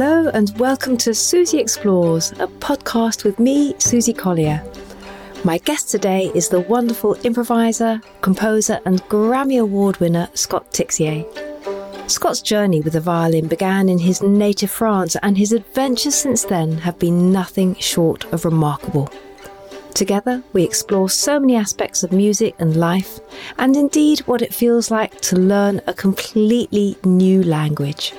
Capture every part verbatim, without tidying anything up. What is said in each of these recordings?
Hello and welcome to Susie Explores, a podcast with me, Susie Collier. My guest today is the wonderful improviser, composer and Grammy Award winner Scott Tixier. Scott's journey with the violin began in his native France, and his adventures since then have been nothing short of remarkable. Together, we explore so many aspects of music and life, and indeed what it feels like to learn a completely new language.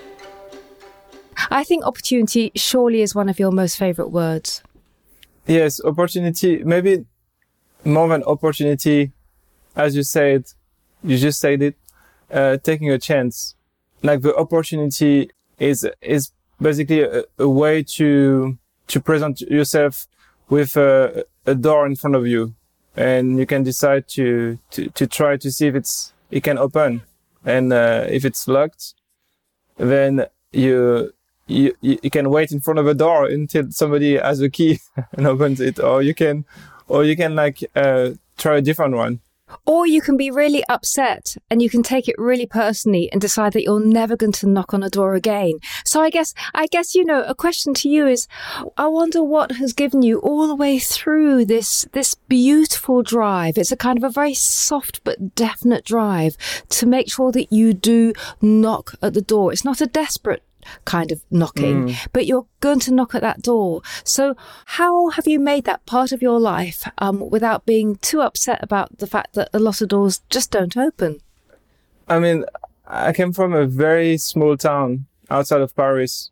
I think opportunity surely is one of your most favourite words. Yes, opportunity, maybe more than opportunity, as you said, you just said it, uh, taking a chance. Like the opportunity is is basically a, a way to to present yourself with a, a door in front of you, and you can decide to to, to try to see if it's it can open, and uh, if it's locked, then you. You, you can wait in front of a door until somebody has a key and opens it, or you can, or you can like uh, try a different one. Or you can be really upset and you can take it really personally and decide that you're never going to knock on a door again. So I guess, I guess, you know, a question to you is, I wonder what has given you all the way through this, this beautiful drive. It's a kind of a very soft but definite drive to make sure that you do knock at the door. It's not a desperate kind of knocking, mm. but you're going to knock at that door. So how have you made that part of your life um, without being too upset about the fact that a lot of doors just don't open? I mean, I came from a very small town outside of Paris,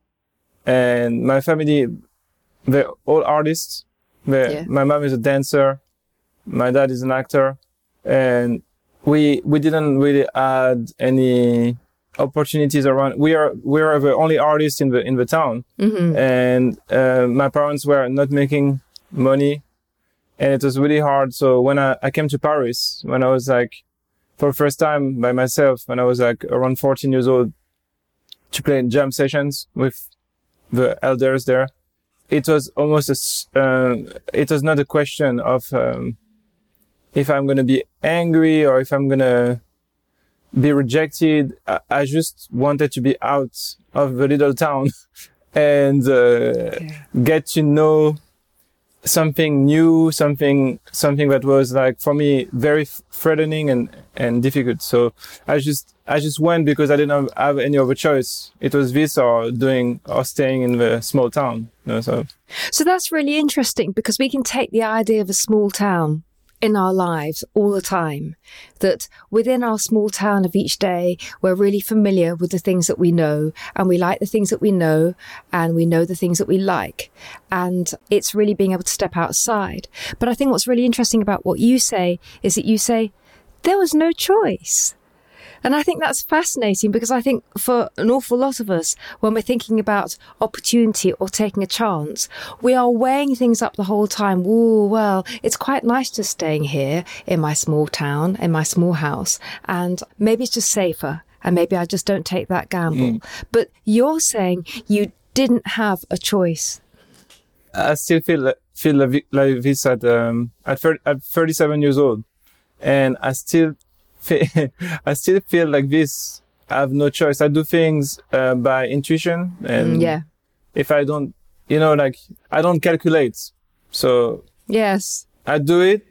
and my family, they're all artists. They're, yeah. My mom is a dancer, my dad is an actor, and we we didn't really add any opportunities around. We are we are the only artists in the in the town, mm-hmm. and uh, my parents were not making money, and it was really hard. So when I, I came to Paris, when I was like for the first time by myself, when I was like around fourteen years old, to play jam sessions with the elders there, it was almost a uh, it was not a question of um, if I'm gonna be angry or if I'm gonna be rejected. I just wanted to be out of the little town and uh, okay. get to know something new, something something that was like for me very threatening and and difficult. So I just I just went because I didn't have any other choice. It was this or doing or staying in the small town. You know, so so that's really interesting, because we can take the idea of a small town in our lives all the time, that within our small town of each day, we're really familiar with the things that we know, and we like the things that we know, and we know the things that we like. And it's really being able to step outside. But I think what's really interesting about what you say is that you say, there was no choice. And I think that's fascinating, because I think for an awful lot of us, when we're thinking about opportunity or taking a chance, we are weighing things up the whole time. Ooh, well, it's quite nice just staying here in my small town, in my small house, and maybe it's just safer, and maybe I just don't take that gamble. Mm. But you're saying you didn't have a choice. I still feel feel like this at um, at, thirty, at thirty-seven years old, and I still. I still feel like this. I have no choice. I do things uh, by intuition, and mm, yeah. if I don't, you know, like I don't calculate. So yes, I do it,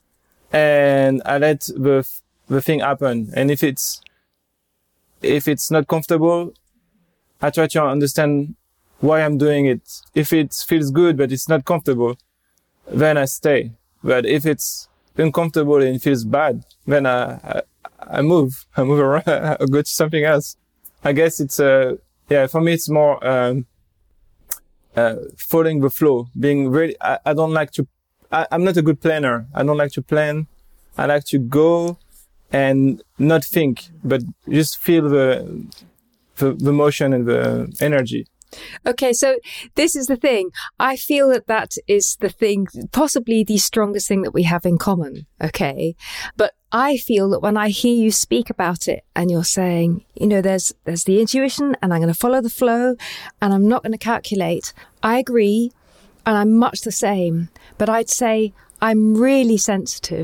and I let the the thing happen. And if it's if it's not comfortable, I try to understand why I'm doing it. If it feels good but it's not comfortable, then I stay. But if it's uncomfortable and it feels bad, then I, I, I move, I move around, I go to something else. I guess it's, uh, yeah, for me, it's more, um, uh, following the flow, being really, I, I don't like to, I, I'm not a good planner. I don't like to plan. I like to go and not think, but just feel the, the, the motion and the energy. Okay, so this is the thing. I feel that that is the thing, possibly the strongest thing that we have in common, okay? But I feel that when I hear you speak about it and you're saying, you know, there's there's the intuition and I'm going to follow the flow and I'm not going to calculate. I agree, and I'm much the same, but I'd say I'm really sensitive.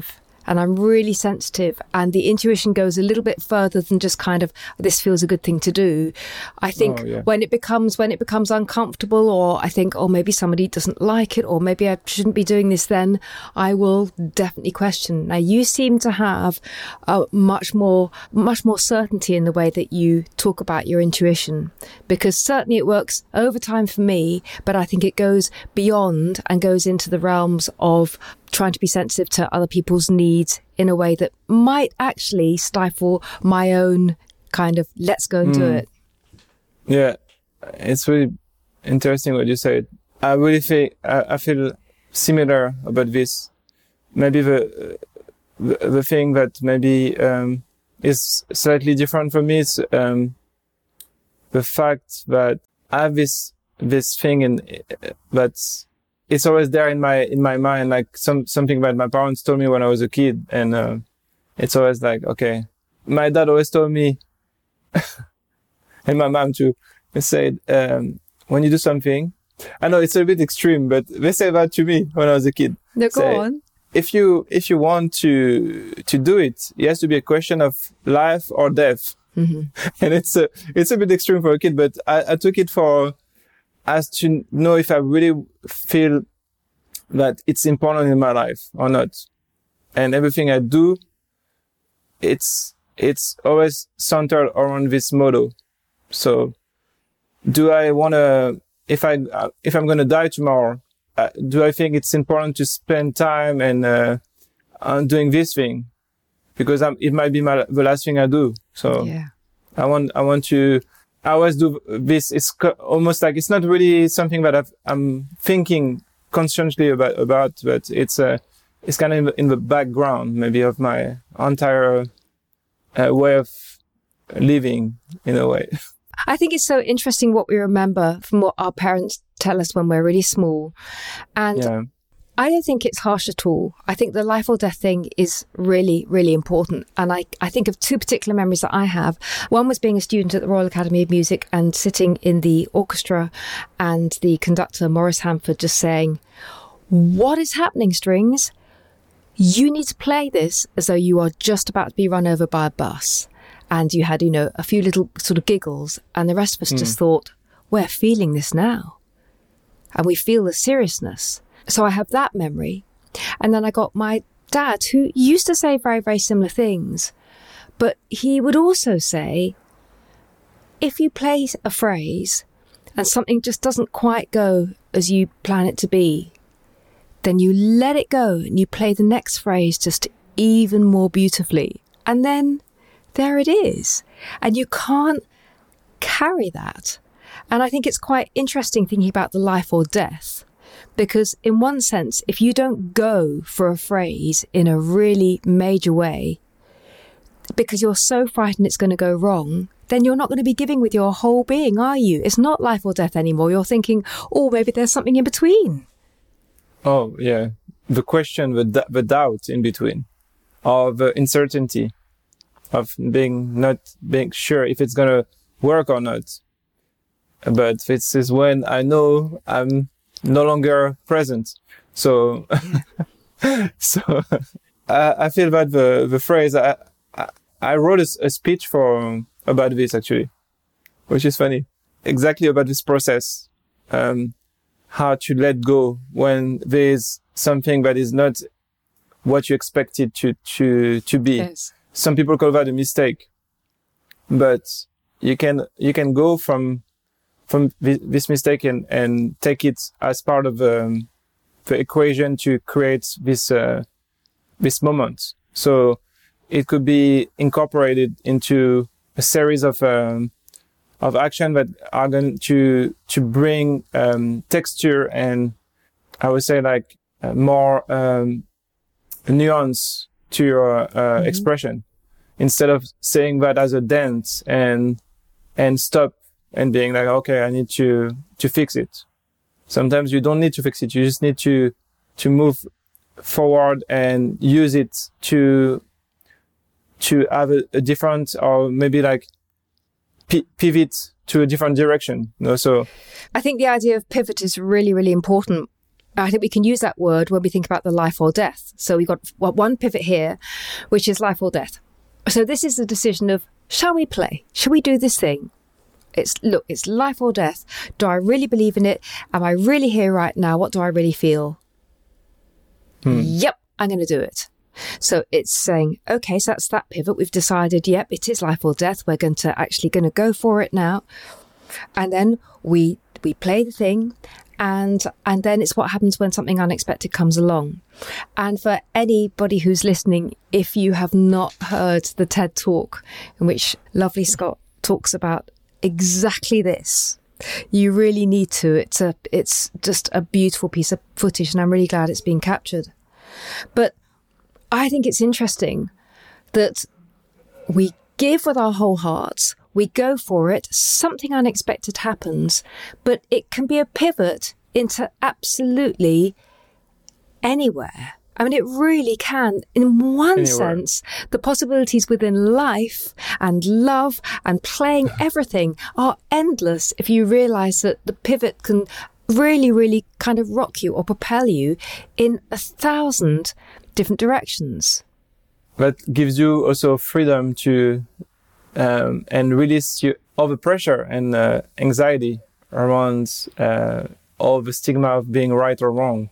and I'm really sensitive, and the intuition goes a little bit further than just kind of, this feels a good thing to do. I think oh, yeah. when it becomes when it becomes uncomfortable, or I think, oh, maybe somebody doesn't like it, or maybe I shouldn't be doing this, then I will definitely question. Now, you seem to have a much more much more certainty in the way that you talk about your intuition, because certainly it works over time for me, but I think it goes beyond and goes into the realms of trying to be sensitive to other people's needs in a way that might actually stifle my own kind of let's go and mm. do it. Yeah, it's really interesting what you said. I really think I, I feel similar about this. Maybe the the, the thing that maybe um, is slightly different for me is um, the fact that I have this this thing in that's it's always there in my in my mind, like some something that my parents told me when I was a kid, and uh, it's always like, okay, my dad always told me, and my mom too, they said um, when you do something, I know it's a bit extreme, but they said that to me when I was a kid. No, go say, on. If you if you want to to do it, it has to be a question of life or death, mm-hmm. and it's a it's a bit extreme for a kid, but I, I took it for as to know if I really feel that it's important in my life or not. And everything I do, it's, it's always centered around this motto. So do I want to, if I, if I'm going to die tomorrow, uh, do I think it's important to spend time and, uh, on doing this thing? Because I'm, it might be my, the last thing I do. So yeah. I want, I want to, I always do this. It's co- almost like it's not really something that I've, I'm thinking consciously about, about, but it's uh, it's kind of in the, in the background, maybe, of my entire uh, way of living, in a way. I think it's so interesting what we remember from what our parents tell us when we're really small. And yeah. I don't think it's harsh at all. I think the life or death thing is really, really important. And I, I think of two particular memories that I have. One was being a student at the Royal Academy of Music and sitting in the orchestra, and the conductor, Maurice Hamford, just saying, "What is happening, strings? You need to play this as though you are just about to be run over by a bus." And you had, you know, a few little sort of giggles, and the rest of us mm. just thought, we're feeling this now. And we feel the seriousness. So I have that memory. And then I got my dad, who used to say very, very similar things. But he would also say, if you play a phrase and something just doesn't quite go as you plan it to be, then you let it go and you play the next phrase just even more beautifully. And then there it is. And you can't carry that. And I think it's quite interesting thinking about the life or death. Because in one sense, if you don't go for a phrase in a really major way, because you're so frightened it's going to go wrong, then you're not going to be giving with your whole being, are you? It's not life or death anymore. You're thinking, oh, maybe there's something in between. Oh, yeah. The question, the, d- the doubt in between, or the uncertainty of being not being sure if it's going to work or not. But this is when I know I'm no longer present. So, so I, I feel that the, the phrase, I, I, I wrote a, a speech for, about this actually, which is funny. Exactly about this process. Um, how to let go when there's something that is not what you expected to, to, to be. Yes. Some people call that a mistake, but you can, you can go from, from this mistake and, and take it as part of um, the equation to create this uh, this moment. So it could be incorporated into a series of um, of action that are going to to bring um, texture and I would say like uh, more um, nuance to your uh, mm-hmm. expression, instead of saying that as a dance and and stop. And being like, okay, I need to, to fix it. Sometimes you don't need to fix it. You just need to, to move forward and use it to, to have a, a different, or maybe like p- pivot to a different direction. You know, so I think the idea of pivot is really, really important. I think we can use that word when we think about the life or death. So we've got one pivot here, which is life or death. So this is the decision of, shall we play? Shall we do this thing? It's, look, it's life or death. Do I really believe in it? Am I really here right now? What do I really feel? Hmm. Yep, I'm going to do it. So it's saying, okay, so that's that pivot. We've decided, yep, it is life or death. We're going to actually going to go for it now. And then we we play the thing. And and then it's what happens when something unexpected comes along. And for anybody who's listening, if you have not heard the TED Talk in which lovely Scott talks about exactly this, you really need to. It's a it's just a beautiful piece of footage, and I'm really glad it's been captured. But I think it's interesting that we give with our whole hearts. We go for it, something unexpected happens, but it can be a pivot into absolutely anywhere. I mean, it really can. In one anywhere. sense, the possibilities within life and love and playing everything are endless if you realise that the pivot can really, really kind of rock you or propel you in a thousand different directions. That gives you also freedom to Um, and release you all the pressure and uh, anxiety around uh, all the stigma of being right or wrong.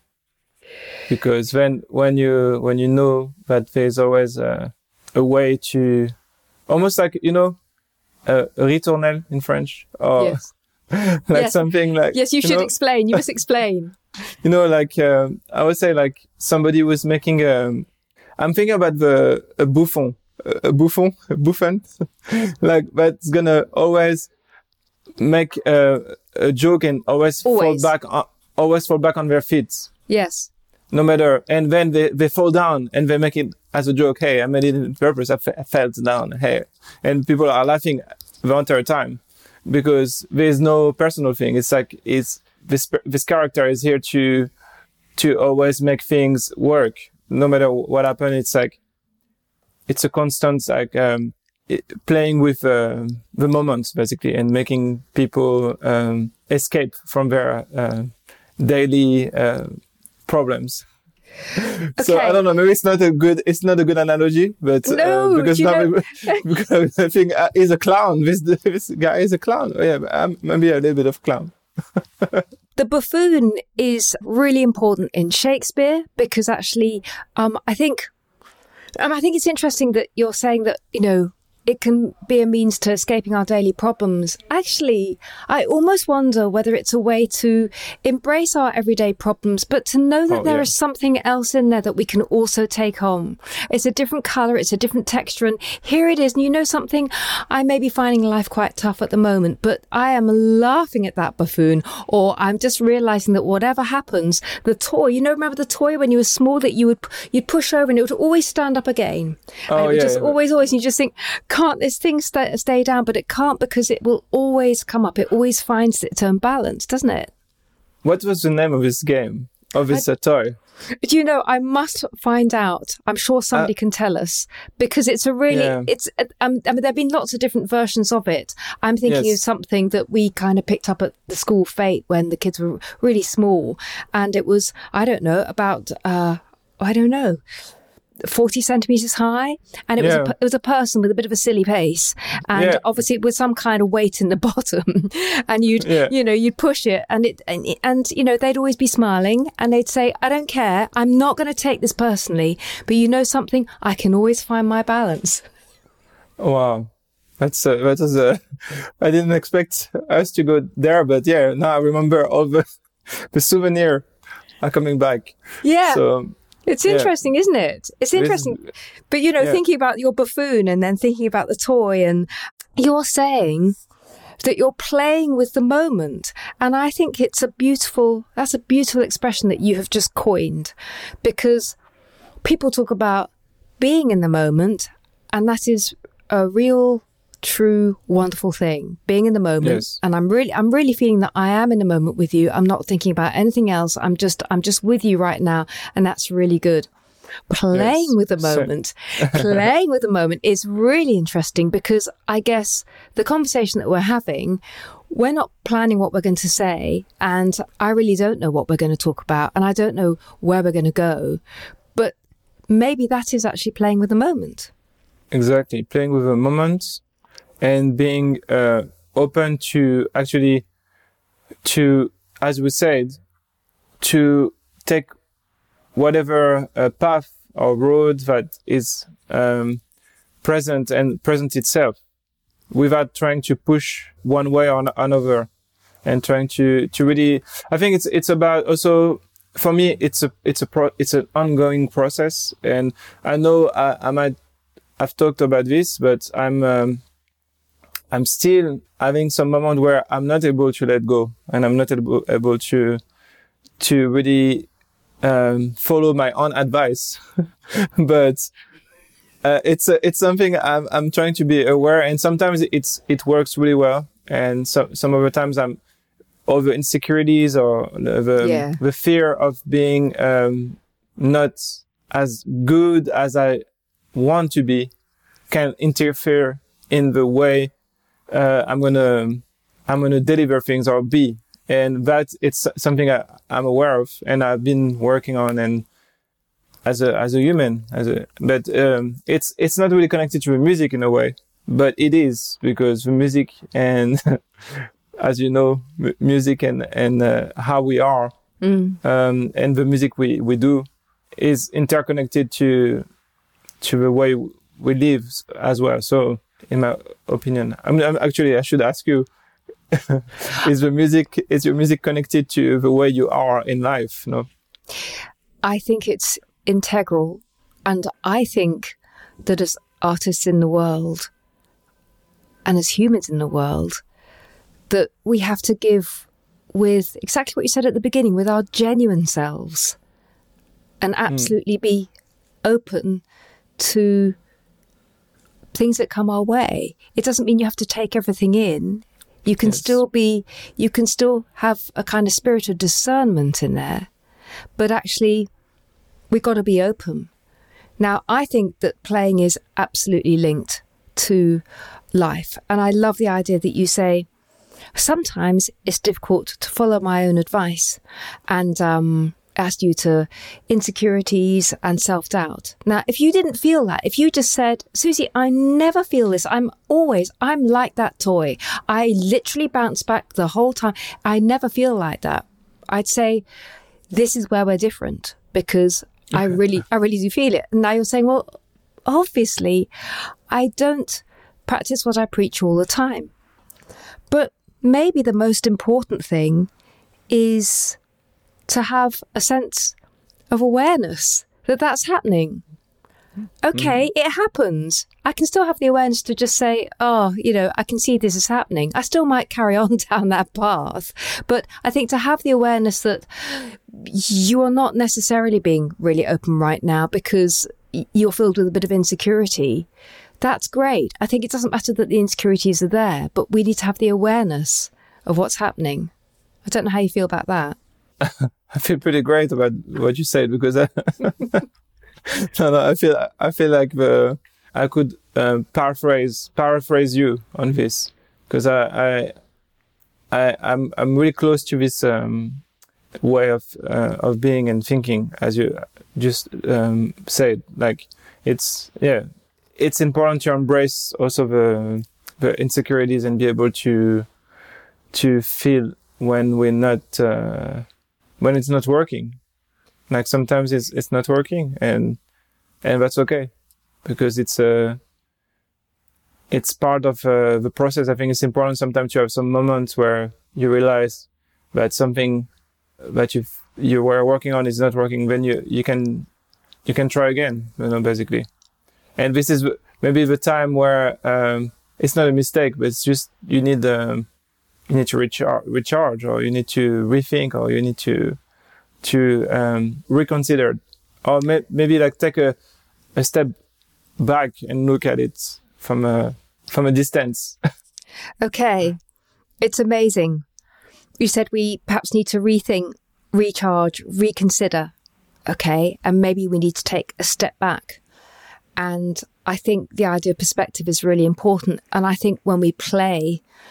Because when when you when you know that there's always a, a way to, almost like, you know, a ritournelle in French, or yes. like yes. something like. Yes, you, you should know, explain. You must explain. You know, like um, I would say, like somebody was making a. I'm thinking about the a bouffon. A bouffon, a bouffon, like that's gonna always make a, a joke and always, always fall back, on, always fall back on their feet. Yes. No matter, and then they, they fall down and they make it as a joke. Hey, I made it on purpose. I, f- I fell down. Hey, and people are laughing the entire time because there's no personal thing. It's like it's this this character is here to to always make things work, no matter what happens. It's like. It's a constant, like, um, it, playing with uh, the moments, basically, and making people um, escape from their uh, daily uh, problems. Okay. So I don't know. Maybe it's not a good. It's not a good analogy, but no, uh, because now know... because I think uh, he's a clown. This this guy is a clown. Oh, yeah, I'm maybe a little bit of clown. The buffoon is really important in Shakespeare because actually, um, I think. Um, I think it's interesting that you're saying that, you know, it can be a means to escaping our daily problems. Actually, I almost wonder whether it's a way to embrace our everyday problems, but to know that oh, there yeah. is something else in there that we can also take on. It's a different colour, it's a different texture, and here it is. And you know something? I may be finding life quite tough at the moment, but I am laughing at that buffoon, or I'm just realising that whatever happens, the toy, you know, remember the toy when you were small that you would you'd push over and it would always stand up again? Oh, and it would yeah. just always, always, and you just think, can't this thing st- stay down? But it can't, because it will always come up. It always finds its own balance, doesn't it? What was the name of this game, of this uh, toy? Do you know, I must find out. I'm sure somebody uh, can tell us, because it's a really, yeah. it's, um, I mean, there have been lots of different versions of it. I'm thinking yes. of something that we kind of picked up at the school fete when the kids were really small. And it was, I don't know, about, uh, I don't know, forty centimeters high, and it yeah. was a, it was a person with a bit of a silly pace, and yeah. obviously with some kind of weight in the bottom, and you'd yeah. you know you'd push it, and it and, and you know they'd always be smiling, and they'd say, "I don't care, I'm not going to take this personally, but you know something, I can always find my balance." Wow, that's uh, that was uh, I didn't expect us to go there, but yeah, now I remember all the the souvenir are coming back. Yeah. So. It's interesting, yeah. isn't it? It's interesting. It's, but, you know, yeah. thinking about your buffoon and then thinking about the toy, and you're saying that you're playing with the moment. And I think it's a beautiful, that's a beautiful expression that you have just coined, because people talk about being in the moment, and that is a real, true, wonderful thing, being in the moment. Yes. And I'm really, I'm really feeling that I am in the moment with you. I'm not thinking about anything else. I'm just, I'm just with you right now. And that's really good. Playing yes. with the moment, so- playing with the moment is really interesting, because I guess the conversation that we're having, we're not planning what we're going to say, and I really don't know what we're going to talk about, and I don't know where we're going to go, but maybe that is actually playing with the moment. Exactly, playing with the moment and being uh, open to actually, to, as we said, to take whatever uh, path or road that is um, present and present itself, without trying to push one way or another, and trying to, to really, I think it's, it's about also, for me, it's a, it's a pro, it's an ongoing process. And I know I, I might, I've talked about this, but I'm, um, I'm still having some moment where I'm not able to let go, and I'm not able, able to, to really, um, follow my own advice. But, Uh, it's uh, it's something I'm I'm trying to be aware, and sometimes it's it works really well, and so, some other times I'm over insecurities or the yeah. the fear of being um, not as good as I want to be can interfere in the way uh, I'm gonna I'm gonna deliver things or be, and that it's something I, I'm aware of and I've been working on, and as a, as a human, as a, but, um, it's, it's not really connected to the music in a way, but it is, because the music and, as you know, m- music and, and, uh, how we are, mm. um, and the music we, we do is interconnected to, to the way we live as well. So, in my opinion, I'm, I'm actually, I should ask you, is the music, is your music connected to the way you are in life? No? I think it's integral, and I think that as artists in the world and as humans in the world, that we have to give with exactly what you said at the beginning, with our genuine selves, and absolutely mm. be open to things that come our way. It doesn't mean you have to take everything in. You can yes. still be, you can still have a kind of spirit of discernment in there, but actually we've got to be open. Now, I think that playing is absolutely linked to life. And I love the idea that you say, sometimes it's difficult to follow my own advice and um, ask you to insecurities and self-doubt. Now, if you didn't feel that, if you just said, Susie, I never feel this. I'm always, I'm like that toy. I literally bounce back the whole time. I never feel like that. I'd say, this is where we're different, because I really, I really do feel it. And now you're saying, well, obviously, I don't practice what I preach all the time. But maybe the most important thing is to have a sense of awareness that that's happening. Okay, mm. it happens. I can still have the awareness to just say, oh, you know, I can see this is happening. I still might carry on down that path. But I think to have the awareness that you are not necessarily being really open right now because you're filled with a bit of insecurity, that's great. I think it doesn't matter that the insecurities are there, but we need to have the awareness of what's happening. I don't know how you feel about that. I feel pretty great about what you said, because I, no, no, I feel I feel like the I could um, paraphrase paraphrase you on this, because I, I I I'm I'm really close to this um, way of uh, of being and thinking, as you just um, said. Like it's yeah, it's important to embrace also the the insecurities and be able to to feel when we're not uh, when it's not working. Like sometimes it's it's not working, and and that's okay, because it's a uh, it's part of uh, the process. I think it's important sometimes to have some moments where you realize that something that you you were working on is not working. Then you you can you can try again, you know, basically. And this is maybe the time where um, it's not a mistake, but it's just you need um, you need to recharge, recharge, or you need to rethink, or you need to to um, reconsider, or may, maybe like take a, a step back and look at it from a from a distance. Okay, it's amazing. You said we perhaps need to rethink, recharge, reconsider. Okay, and maybe we need to take a step back. And I think the idea of perspective is really important. And I think when we play,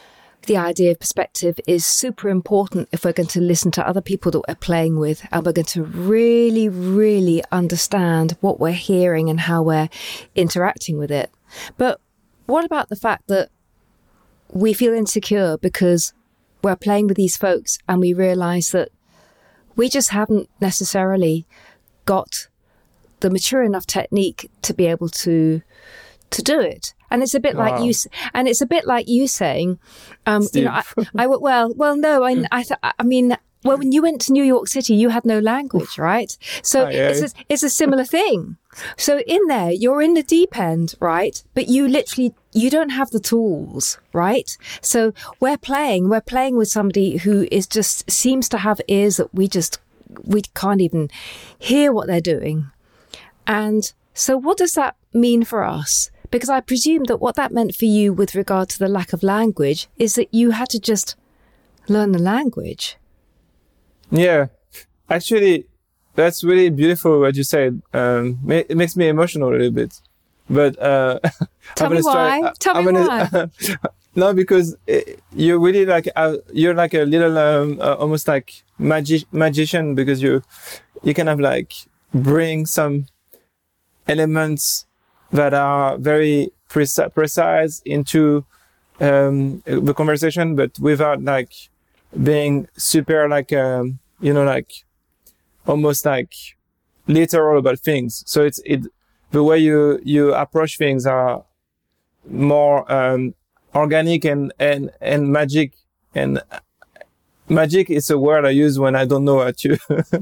the idea of perspective is super important if we're going to listen to other people that we're playing with, and we're going to really, really understand what we're hearing and how we're interacting with it. But what about the fact that we feel insecure because we're playing with these folks and we realize that we just haven't necessarily got the mature enough technique to be able to to do it? And it's a bit wow. like you, and it's a bit like you saying, um, you know, I, I well, well, no, I, I, th- I mean, well, when you went to New York City, you had no language, right? So aye, aye. it's a, it's a similar thing. So in there, you're in the deep end, right? But you literally, you don't have the tools, right? So we're playing, we're playing with somebody who is just seems to have ears that we just, we can't even hear what they're doing. And so what does that mean for us? Because I presume that what that meant for you with regard to the lack of language is that you had to just learn the language. Yeah, actually, that's really beautiful what you said. Um, it makes me emotional a little bit. But uh, tell me why. Try, tell I'm me gonna, why. No, because it, you're really like uh, you're like a little um, uh, almost like magi- magician, because you you kind of like bring some elements that are very preci- precise into um, the conversation, but without like being super like, um, you know, like almost like literal about things. So it's, it, the way you, you approach things are more, um, organic and, and, and magic. And magic is a word I use when I don't know how to,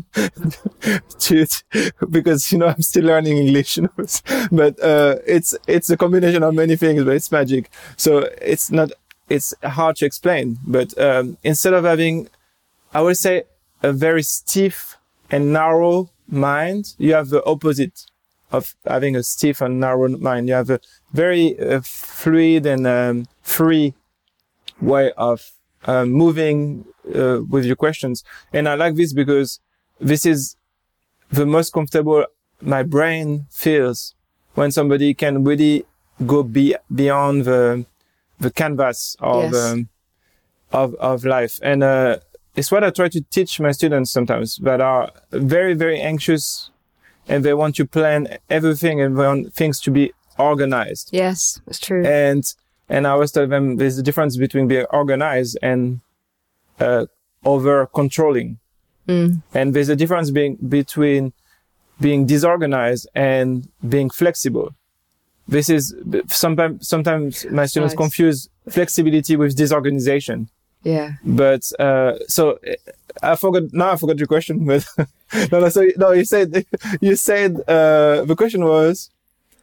to, because, you know, I'm still learning English, you know, but, uh, it's, it's a combination of many things, but it's magic. So it's not, it's hard to explain, but, um, instead of having, I would say, a very stiff and narrow mind, you have the opposite of having a stiff and narrow mind. You have a very uh, fluid and, um, free way of, um, moving, Uh, with your questions. And I like this because this is the most comfortable my brain feels when somebody can really go be beyond the the canvas of yes. um, of of life. And uh, it's what I try to teach my students sometimes that are very very anxious and they want to plan everything and they want things to be organized. Yes, it's true. And and I always tell them there's a difference between being organized and Uh, over controlling. Mm. And there's a difference being, between being disorganized and being flexible. This is sometimes, sometimes my students nice. confuse flexibility with disorganization. Yeah. But, uh, so I forgot, now I forgot your question, but no, no, so, no, you said, you said, uh, the question was,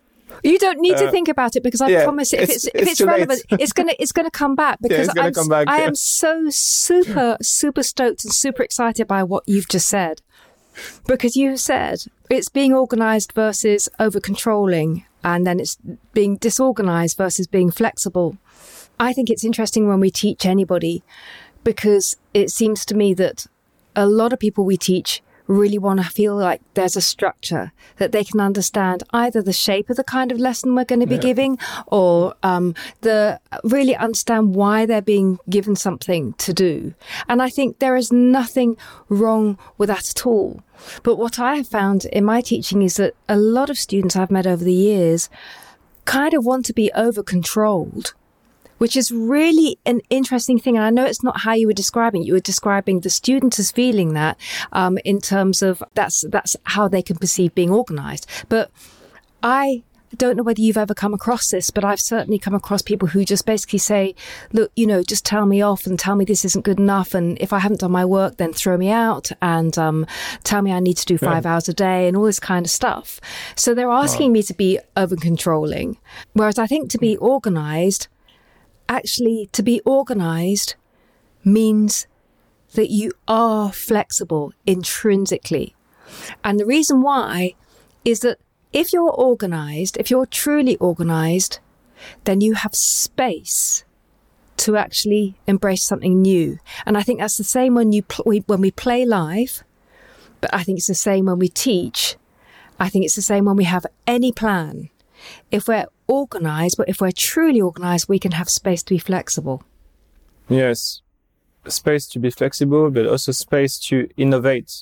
you don't need uh, to think about it because I yeah, promise if it's, it's if it's, it's relevant, it's gonna it's gonna come back because yeah, I'm come back, I yeah. am so super super stoked and super excited by what you've just said, because you said it's being organised versus over controlling, and then it's being disorganised versus being flexible. I think it's interesting when we teach anybody, because it seems to me that a lot of people we teach really want to feel like there's a structure that they can understand, either the shape of the kind of lesson we're going to be yeah. giving, or um, the really understand why they're being given something to do. And I think there is nothing wrong with that at all. But what I have found in my teaching is that a lot of students I've met over the years kind of want to be over-controlled, which is really an interesting thing. And I know it's not how you were describing it. You were describing the student as feeling that um, in terms of that's that's how they can perceive being organised. But I don't know whether you've ever come across this, but I've certainly come across people who just basically say, look, you know, just tell me off and tell me this isn't good enough. And if I haven't done my work, then throw me out and um, tell me I need to do five yeah. hours a day and all this kind of stuff. So they're asking wow. me to be over-controlling. Whereas I think to be organised, actually, to be organised means that you are flexible intrinsically. And the reason why is that if you're organised, if you're truly organised, then you have space to actually embrace something new. And I think that's the same when you pl- we, when we play live, but I think it's the same when we teach. I think it's the same when we have any plan. If we're organised, but if we're truly organised, we can have space to be flexible. Yes. Space to be flexible, but also space to innovate.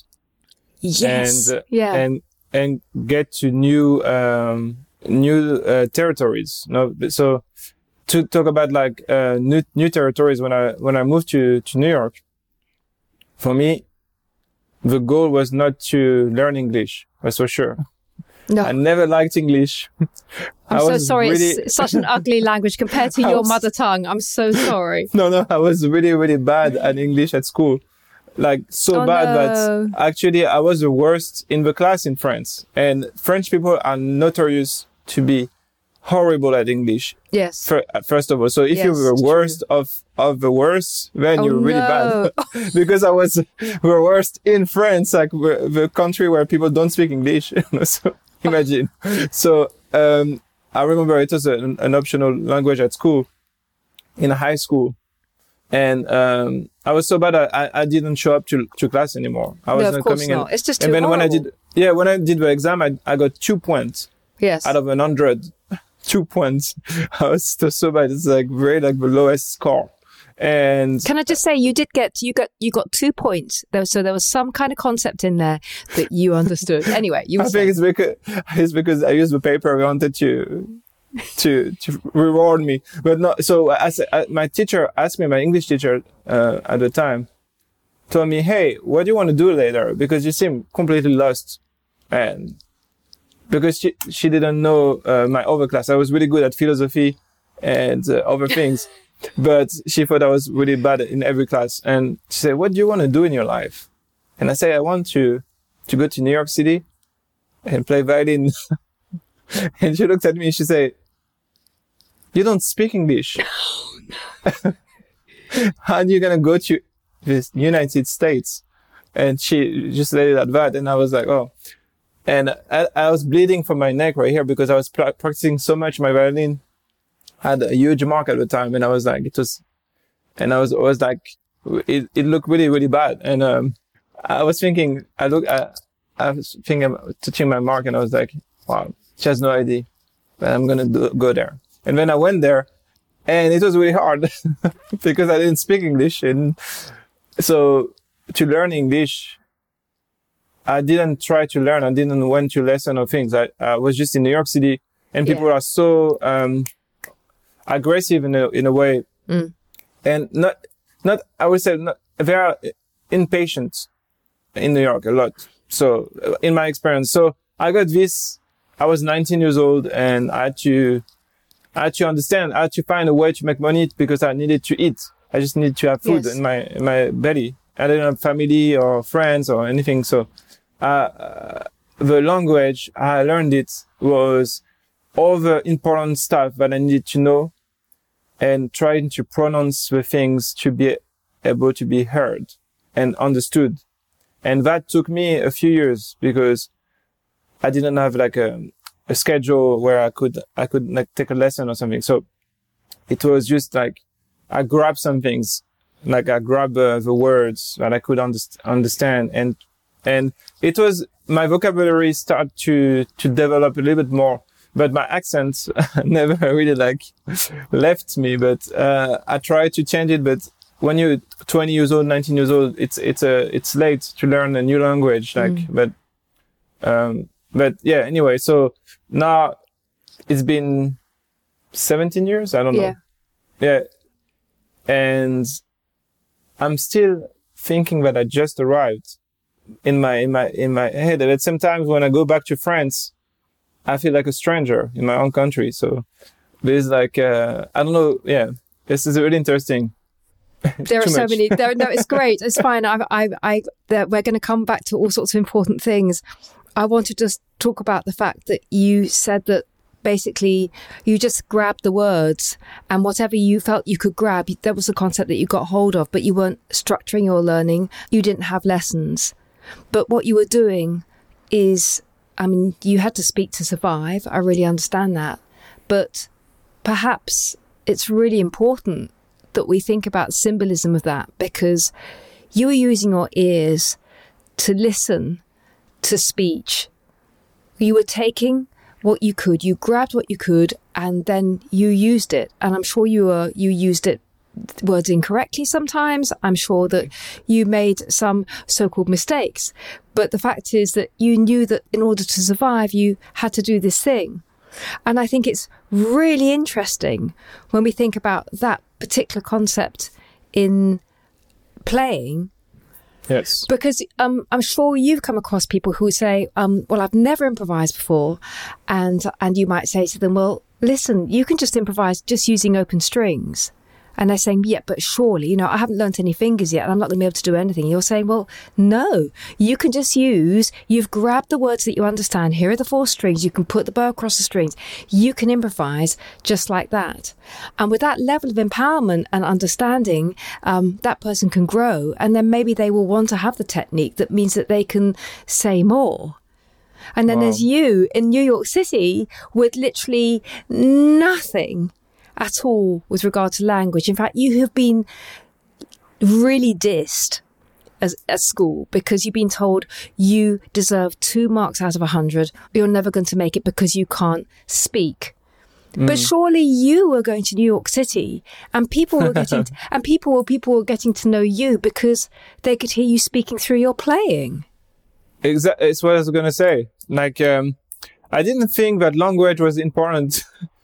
Yes. And, uh, yeah. And, and get to new, um, new, uh, territories. No, so to talk about like, uh, new, new territories, when I, when I moved to, to New York, for me, the goal was not to learn English, that's for sure. No. I never liked English. I'm so sorry. Really... It's such an ugly language compared to your was... mother tongue. I'm so sorry. No, no, I was really, really bad at English at school. Like, so oh, bad no. that actually I was the worst in the class in France. And French people are notorious to be horrible at English. Yes. For, first of all. So if yes, you're the worst of, of the worst, then oh, you're really no. bad. Because I was the worst in France, like the country where people don't speak English. So imagine. So, um, I remember it was an, an optional language at school, in high school. And, um, I was so bad I, I didn't show up to, to class anymore. I was no, not of course coming not. in. It's just too And then horrible. when I did, yeah, when I did the exam, I, I got two points. Yes. Out of an hundred. Two points. I was so, so bad. It's like very like the lowest score. And can I just say, you did get you got you got two points. There was, so there was some kind of concept in there that you understood. Anyway, you. Were I saying. think it's because it's because I used the paper. I wanted to to to reward me, but not. So as I, my teacher asked me, my English teacher uh, at the time, told me, "Hey, what do you want to do later? Because you seem completely lost." And because she she didn't know uh, my other class, I was really good at philosophy and uh, other things. But she thought I was really bad in every class. And she said, what do you want to do in your life? And I say, I want to, to go to New York City and play violin. And she looked at me and she said, you don't speak English. Oh, no. How are you going to go to the United States? And she just laid it at that. And I was like, oh. And I, I was bleeding from my neck right here because I was pra- practicing so much my violin. I had a huge mark at the time, and I was like, it was, and I was, I was like, it, it looked really, really bad. And, um, I was thinking, I look, I, I was thinking about touching my mark, and I was like, wow, she has no idea, but I'm going to do, go there. And then I went there, and it was really hard because I didn't speak English. And so to learn English, I didn't try to learn. I didn't went to lesson or things. I, I was just in New York City, and people yeah. are so, um, aggressive in a, in a way. Mm. And not, not, I would say not, they are impatient in New York a lot. So in my experience, so I got this, I was nineteen years old and I had to, I had to understand, I had to find a way to make money because I needed to eat. I just needed to have food yes. in my, in my belly. I didn't have family or friends or anything. So, uh, the language, I learned it was all the important stuff that I needed to know and trying to pronounce the things to be able to be heard and understood. And that took me a few years because I didn't have like a, a schedule where I could, I could like take a lesson or something. So it was just like, I grabbed some things, like I grabbed uh, the words that I could underst- understand. And, and it was, my vocabulary started to, to develop a little bit more. But my accent never really like left me, but, uh, I tried to change it. But when you're twenty years old, nineteen years old, it's, it's a, it's late to learn a new language. Like, mm. but, um, but yeah, anyway, so now it's been seventeen years. I don't know. Yeah. Yeah. And I'm still thinking that I just arrived in my, in my, in my head. And sometimes when I go back to France, I feel like a stranger in my own country. So there's like, uh, I don't know. Yeah, this is really interesting. There are so much. many. There, no, it's great. It's fine. I, I, I, we're going to come back to all sorts of important things. I want to just talk about the fact that you said that basically you just grabbed the words and whatever you felt you could grab, that was the concept that you got hold of, but you weren't structuring your learning. You didn't have lessons. But what you were doing is, I mean, you had to speak to survive. I really understand that. But perhaps it's really important that we think about symbolism of that, because you were using your ears to listen to speech. You were taking what you could, you grabbed what you could, and then you used it. And I'm sure you were, you used it words incorrectly sometimes. I'm sure that you made some so-called mistakes. But the fact is that you knew that in order to survive, you had to do this thing. And I think it's really interesting when we think about that particular concept in playing. Yes. Because um, I'm sure you've come across people who say, um, well, I've never improvised before. And and you might say to them, well, listen, you can just improvise just using open strings. And they're saying, yeah, but surely, you know, I haven't learnt any fingers yet and I'm not going to be able to do anything. You're saying, well, no, you can just use, you've grabbed the words that you understand. Here are the four strings. You can put the bow across the strings. You can improvise just like that. And with that level of empowerment and understanding, um, that person can grow. And then maybe they will want to have the technique that means that they can say more. And then wow. there's you in New York City with literally nothing at all with regard to language. In fact, you have been really dissed as, at school because you've been told you deserve two marks out of a hundred. You're never going to make it because you can't speak. Mm. But surely you were going to New York City and people were getting to, and people were people were getting to know you because they could hear you speaking through your playing. Exactly, it's what I was going to say. Like, um, I didn't think that language was important.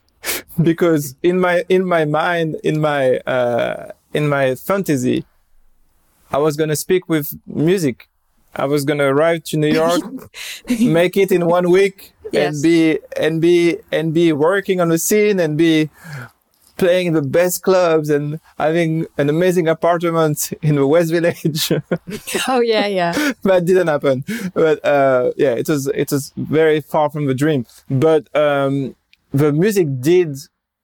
Because in my in my mind, in my uh, in my fantasy, I was gonna speak with music. I was gonna arrive to New York, make it in one week, yes. and be and be and be working on the scene and be playing in the best clubs and having an amazing apartment in the West Village. Oh yeah, yeah. That didn't happen. But uh, yeah, it was it was very far from the dream. But um, the music did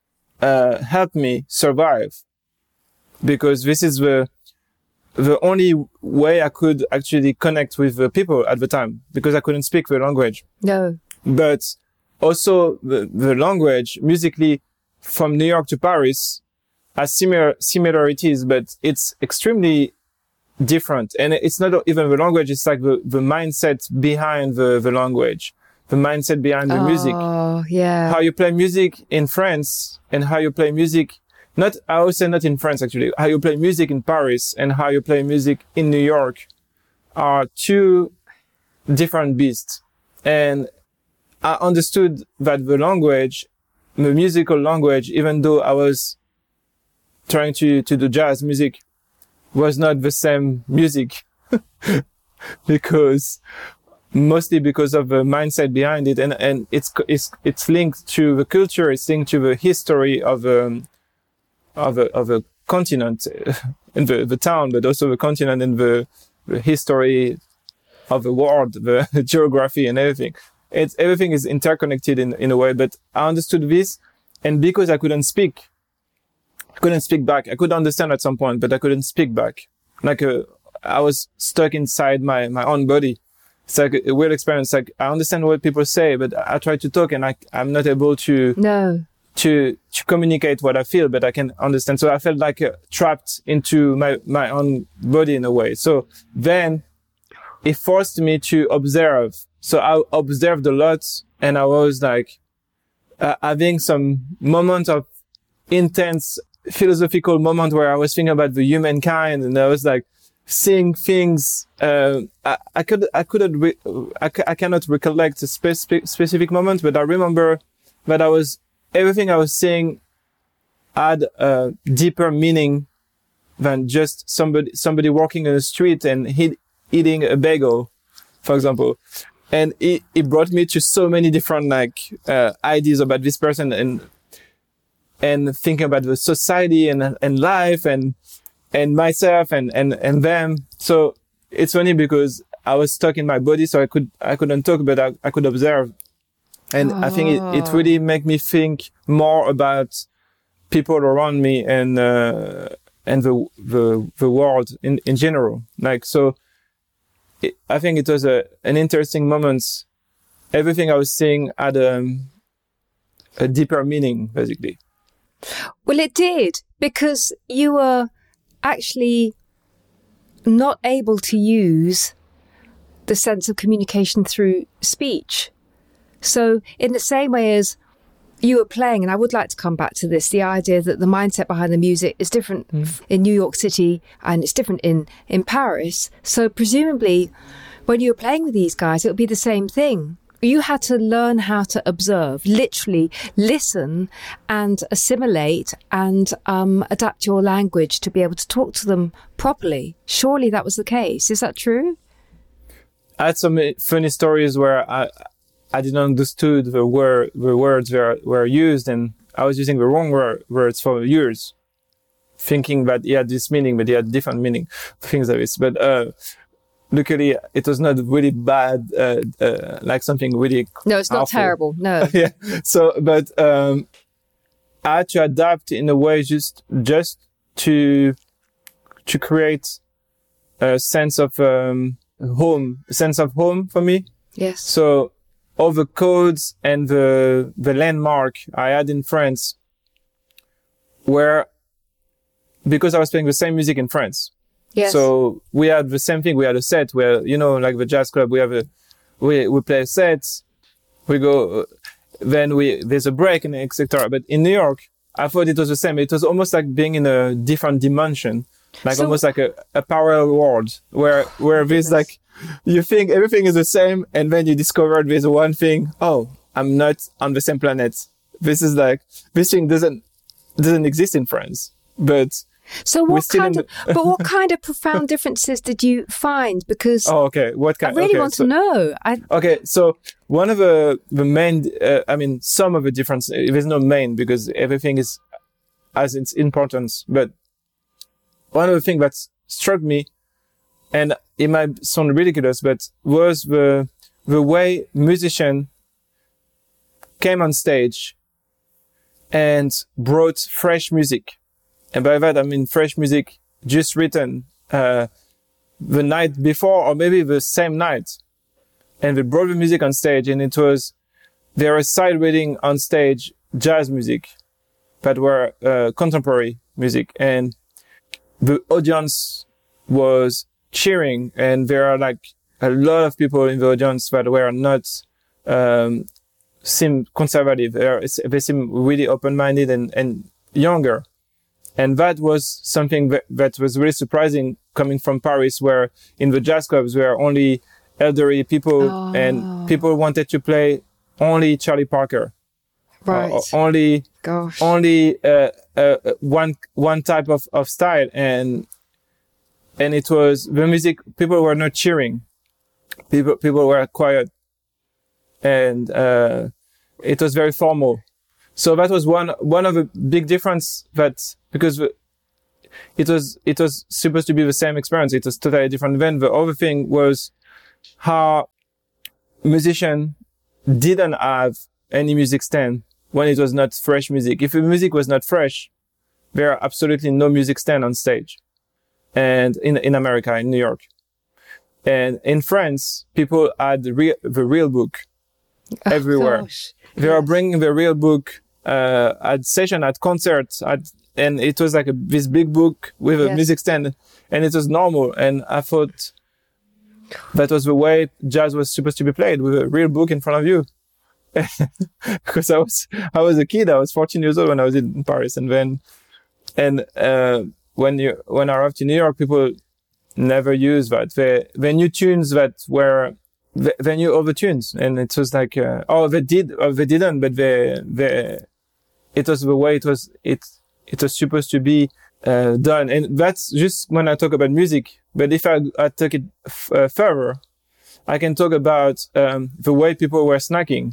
uh, help me survive because this is the the only way I could actually connect with the people at the time because I couldn't speak the language. No. But also the, the language musically from New York to Paris has similar similarities, but it's extremely different. And it's not even the language, it's like the, the mindset behind the, the language. The mindset behind the oh, music. Oh, yeah. How you play music in France and how you play music, not, I would say not in France actually, how you play music in Paris and how you play music in New York are two different beasts. And I understood that the language, the musical language, even though I was trying to, to do jazz music, was not the same music because mostly because of the mindset behind it. And, and it's, it's, it's linked to the culture. It's linked to the history of, um, of a, of a continent in the, the town, but also the continent and the, the history of the world, the geography and everything. It's, everything is interconnected in, in a way, but I understood this. And because I couldn't speak, I couldn't speak back. I could understand at some point, but I couldn't speak back. Like, uh, I was stuck inside my, my own body. It's like a weird experience. Like, I understand what people say, but I try to talk and I, I'm not able to, no, to, to communicate what I feel, but I can understand. So I felt like uh, trapped into my, my own body in a way. So then it forced me to observe. So I observed a lot and I was like, uh, having some moment of intense philosophical moment where I was thinking about the humankind and I was like, seeing things, uh, I, I could, I couldn't, re- I, I cannot recollect a specific, specific moment, but I remember that I was, everything I was seeing had a deeper meaning than just somebody, somebody walking in the street and he, eating a bagel, for example. And it, it brought me to so many different, like, uh, ideas about this person and, and thinking about the society and, and life and, and myself and, and, and them. So it's funny because I was stuck in my body, so I could, I couldn't talk, but I, I could observe. And oh. I think it, it really made me think more about people around me and, uh, and the, the, the world in, in general. Like, so it, I think it was a, an interesting moment. Everything I was seeing had um, a deeper meaning, basically. Well, it did, because you were actually not able to use the sense of communication through speech. So in the same way as you were playing, and I would like to come back to this, the idea that the mindset behind the music is different mm. in New York City and it's different in, in Paris. So presumably when you were playing with these guys, it would be the same thing. You had to learn how to observe, literally listen and assimilate and um, adapt your language to be able to talk to them properly. Surely that was the case. Is that true? I had some funny stories where I I didn't understood the word the words were were used, and I was using the wrong word, words for years, thinking that he had this meaning, but he had different meaning, things like this. But uh, luckily, it was not really bad, uh, uh, like something really. No, it's not awful. Terrible. No. Yeah. So, but um, I had to adapt in a way just just to to create a sense of um, home, a sense of home for me. Yes. So all the codes and the the landmark I had in France were because I was playing the same music in France. Yes. So we had the same thing. We had a set where, you know, like the jazz club, we have a, we, we play sets, we go, then we, there's a break and et cetera. But in New York, I thought it was the same. It was almost like being in a different dimension, like so, almost like a, a parallel world where, where there's like, you think everything is the same. And then you discover there's one thing. Oh, I'm not on the same planet. This is like, this thing doesn't, doesn't exist in France, but So what kind of, the... but what kind of profound differences did you find? Because oh, okay, what kind? I really okay, want so, to know. I... Okay, so one of the the main, uh, I mean, some of the difference. There's no main because everything is as its importance. But one of the things that struck me, and it might sound ridiculous, but was the the way musician came on stage and brought fresh music. And by that, I mean fresh music just written uh, the night before or maybe the same night. And they brought the music on stage, and it was, they were side reading on stage jazz music that were uh, contemporary music. And the audience was cheering, and there are like a lot of people in the audience that were not um, seem conservative. They, are, they seem really open-minded and, and younger. And that was something that, that was really surprising coming from Paris, where in the jazz clubs were only elderly people oh. and people wanted to play only Charlie Parker. Right. Uh, only, Gosh. only, uh, uh, one, one type of, of style. And, and it was the music, people were not cheering. People, people were quiet. And, uh, it was very formal. So that was one, one of the big difference that, because it was, it was supposed to be the same experience. It was totally different event. The other thing was how musicians didn't have any music stand when it was not fresh music. If the music was not fresh, there are absolutely no music stand on stage. And in, in America, in New York. And in France, people had the real, the real book everywhere. Oh, they yes. are bringing the real book uh, at session, at concerts, at, and it was like a, this big book with a yes. music stand, and it was normal. And I thought that was the way jazz was supposed to be played, with a real book in front of you. Because I was, I was a kid. I was fourteen years old when I was in Paris, and then, and uh, when you, when I arrived to New York, people never use that. They, they knew tunes that were. They, they knew all the tunes, and it was like, uh, oh, they did, or they didn't, but they, they, it was the way it was, it, it was supposed to be, uh, done. And that's just when I talk about music. But if I, I take it f- uh, further, I can talk about, um, the way people were snacking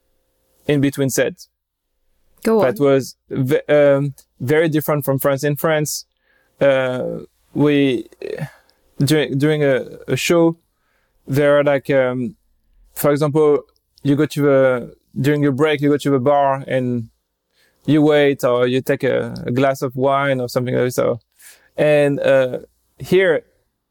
in between sets. Go on. That was, v- um, very different from France. In France, uh, we, during, during a, a show, there are like, um, for example, you go to the, during your break, you go to the bar and you wait, or you take a, a glass of wine or something like so. And, uh, here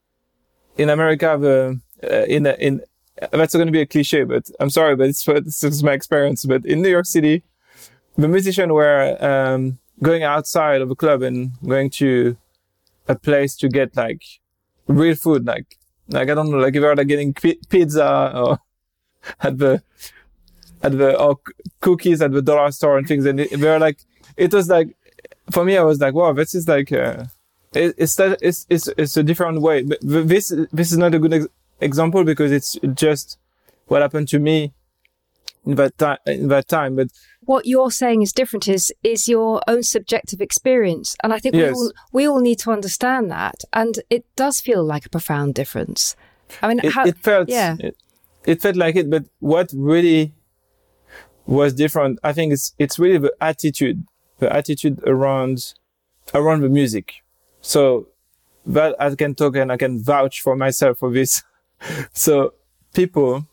in America, the, uh, in, in, that's going to be a cliche, but I'm sorry, but it's, this is my experience. But in New York City, the musicians were, um, going outside of a club and going to a place to get like real food, like, Like, I don't know, like if you're like getting p- pizza or at the, at the or cookies at the dollar store and things, and it, they were like, it was like, for me, I was like, wow, this is like, uh, it, it's, it's it's it's a different way. But this this is not a good ex- example because it's just what happened to me in that time. In that time, but what you're saying is different. Is is your own subjective experience, and I think yes. we all we all need to understand that. And it does feel like a profound difference. I mean, it, how, it felt yeah, it, it felt like it. But what really was different, I think, it's it's really the attitude, the attitude around around the music. So that I can talk and I can vouch for myself for this. So people,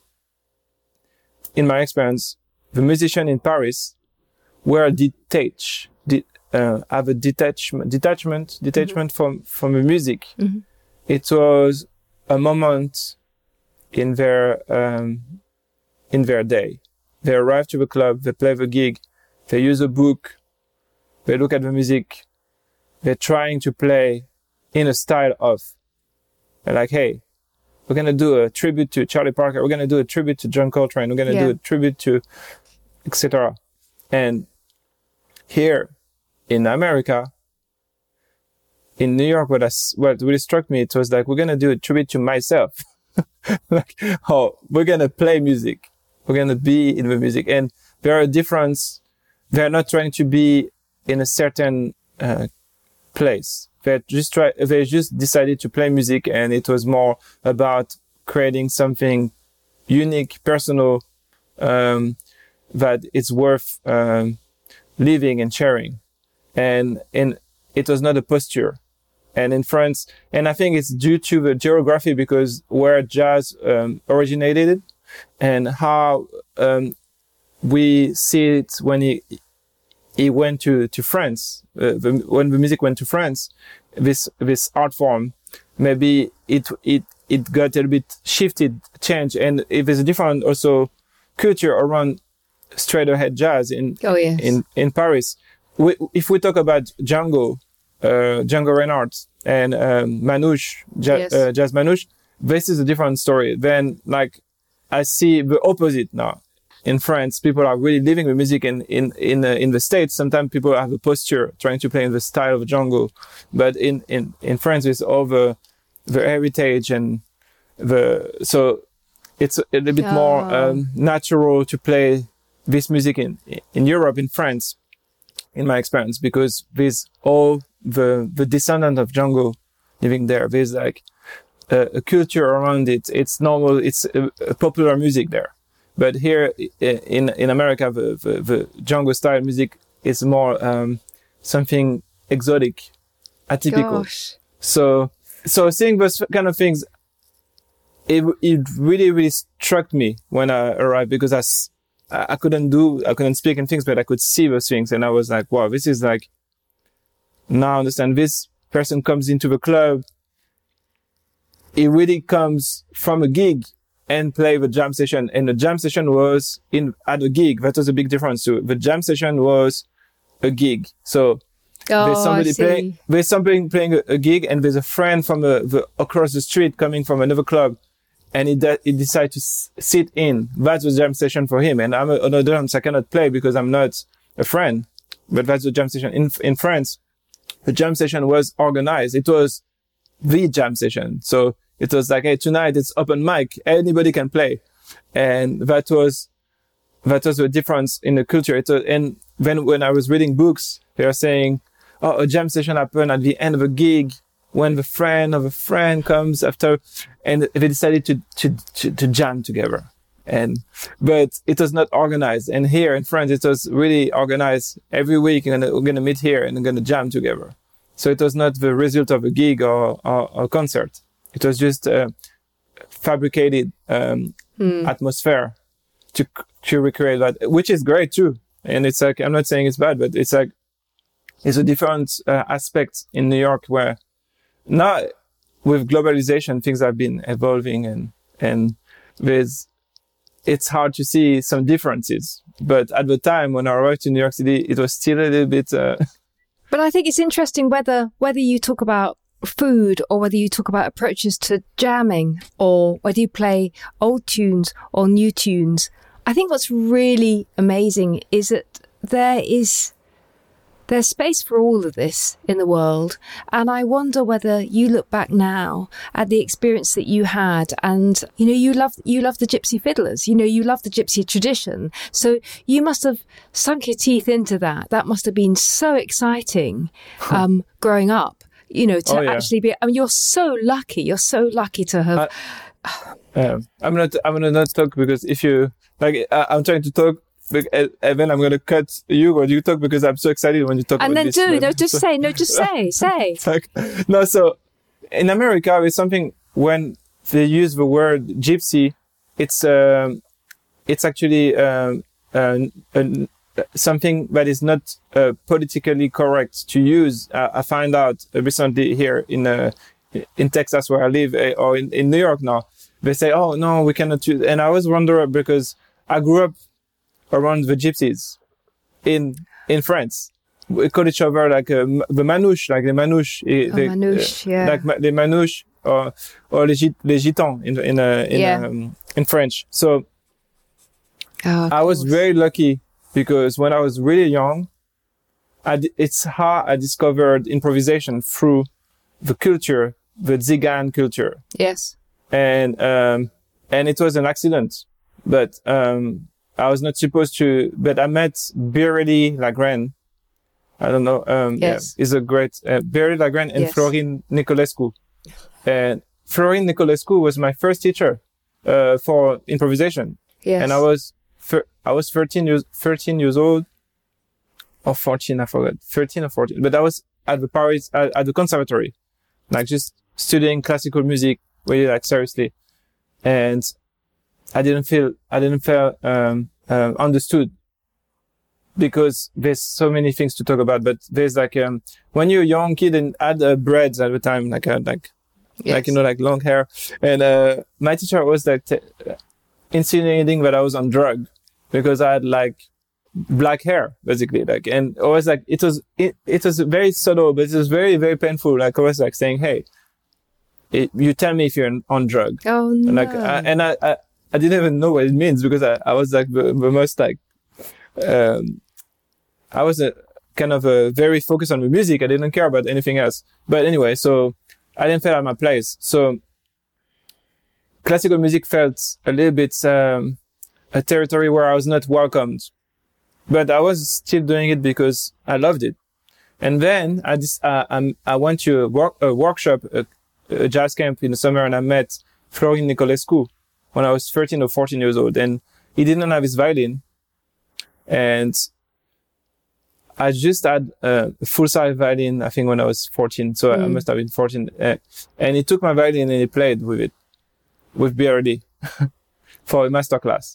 in my experience, the musicians in Paris were detached, de- uh, have a detachment, detachment, detachment mm-hmm. from, from the music. Mm-hmm. It was a moment in their, um, in their day. They arrive to the club, they play the gig, they use a book, they look at the music, they're trying to play in a style of, they're like, hey, we're going to do a tribute to Charlie Parker. We're going to do a tribute to John Coltrane. We're going to yeah. do a tribute to et cetera. And here in America, in New York, what, I, what really struck me, it was like, we're going to do a tribute to myself. Like, oh, we're going to play music. We're going to be in the music. And there are a difference. They're not trying to be in a certain uh, place. They just try, they just decided to play music, and it was more about creating something unique, personal, um, that it's worth um, living and sharing. And in, it was not a posture. And in France, and I think it's due to the geography, because where jazz um, originated and how um, we see it when he he went to to France, uh, the, when the music went to France, this this art form, maybe it it it got a little bit shifted, changed, and if there's a different also culture around straight ahead jazz in oh, yes. in in Paris. We, if we talk about Django, uh, Django Reinhardt and um, Manouche, ja- yes. uh, Jazz Manouche, this is a different story. Then, like, I see the opposite now. In France, people are really living the music. In in in, uh, in the States, sometimes people have a posture trying to play in the style of Django, but in in in France, it's all the the heritage and the so it's a little bit oh. more um, natural to play this music in in Europe, in France, in my experience, because there's all the the descendant of Django living there. There's like a, a culture around it. It's normal. It's a, a popular music there. But here in in America, the, the, the Django style music is more um, something exotic, atypical. Gosh. So so seeing those kind of things, it it really really struck me when I arrived, because I I couldn't do I couldn't speak in things, but I could see those things, and I was like, wow, this is like, now I understand. This person comes into the club, it really comes from a gig and play the jam session. And the jam session was in at a gig. That was a big difference too. The jam session was a gig. So oh, there's somebody playing, there's somebody playing a, a gig, and there's a friend from the, the across the street coming from another club, and he de- he decided to s- sit in. That's the jam session for him. And I'm a, on the drums, I cannot play because I'm not a friend. But that's the jam session in in France. The jam session was organized. It was the jam session. So it was like, hey, tonight it's open mic. Anybody can play. And that was, that was the difference in the culture. It was, and then when I was reading books, they were saying, oh, a jam session happened at the end of a gig when the friend of a friend comes after, and they decided to, to, to, to jam together. And, but it was not organized. And here in France, it was really organized. Every week, we're gonna, we're gonna meet here and we're gonna jam together. So it was not the result of a gig or, or, or concert. It was just a fabricated um, mm. atmosphere to to recreate that, which is great too. And it's like, I'm not saying it's bad, but it's like, it's a different uh, aspect in New York, where now with globalization, things have been evolving, and, and there's, it's hard to see some differences. But at the time when I arrived to New York City, it was still a little bit... Uh, but I think it's interesting whether whether you talk about food or whether you talk about approaches to jamming or whether you play old tunes or new tunes. I think what's really amazing is that there is there's space for all of this in the world. And I wonder whether you look back now at the experience that you had, and, you know, you love, you love the gypsy fiddlers, you know, you love the gypsy tradition. So you must have sunk your teeth into that. That must have been so exciting, um, growing up, you know, to oh, yeah. actually be, I mean, you're so lucky. You're so lucky to have. Uh, um, I'm not, I'm going to not talk because if you, like, I, I'm trying to talk, and then I'm going to cut you when you talk because I'm so excited when you talk and about this. And then do, no, just say, no, just say, say. Like, no, so in America, it's something when they use the word gypsy, it's, um, it's actually, um, uh, uh, something that is not, uh, politically correct to use. Uh, I find out recently here in, uh, in Texas where I live, uh, or in, in New York now, they say, oh, no, we cannot use, and I was wondering because I grew up around the gypsies in in France. We call each other like uh, the manouche, like the manouche, oh, the, manouche, uh, yeah. like ma- les manouches or or les, git- les gitans in in uh, in, yeah. um, in French. So oh, I was very lucky because when I was really young, I d- it's how I discovered improvisation through the culture, the Tzigan culture. Yes, and um, and it was an accident, but um. I was not supposed to, but I met Birely Lagren. I don't know. Um, yes. Yeah, he's a great, uh, Birely Lagren and yes. Florin Nicolescu. And Florin Nicolescu was my first teacher, uh, for improvisation. Yes. And I was, fir- I was thirteen years, thirteen years old or fourteen, I forgot, thirteen or fourteen, but I was at the Paris, at, at the conservatory, like just studying classical music, really like seriously. And I didn't feel, I didn't feel, um, uh, understood because there's so many things to talk about, but there's like, um, when you're a young kid and had uh, braids at the time, like, uh, like, yes. like, you know, like long hair. And, uh, my teacher was like t- insinuating that I was on drug because I had like black hair, basically. Like, and I was like, it was, it, it was very subtle, but it was very, very painful. Like, I was like saying, hey, it, you tell me if you're on drug. Oh, no. And like, I, and I, I, I didn't even know what it means because I, I was like the, the most like, um, I was a kind of a very focused on the music. I didn't care about anything else. But anyway, so I didn't feel at my place. So classical music felt a little bit, um, a territory where I was not welcomed, but I was still doing it because I loved it. And then I just, uh, I'm, I went to a, work, a workshop, a, a jazz camp in the summer, and I met Florin Nicolescu when I was thirteen or fourteen years old, and he didn't have his violin. And I just had a full-size violin, I think, when I was fourteen. So mm. I must have been fourteen. Uh, and he took my violin and he played with it, with B R D for a master class.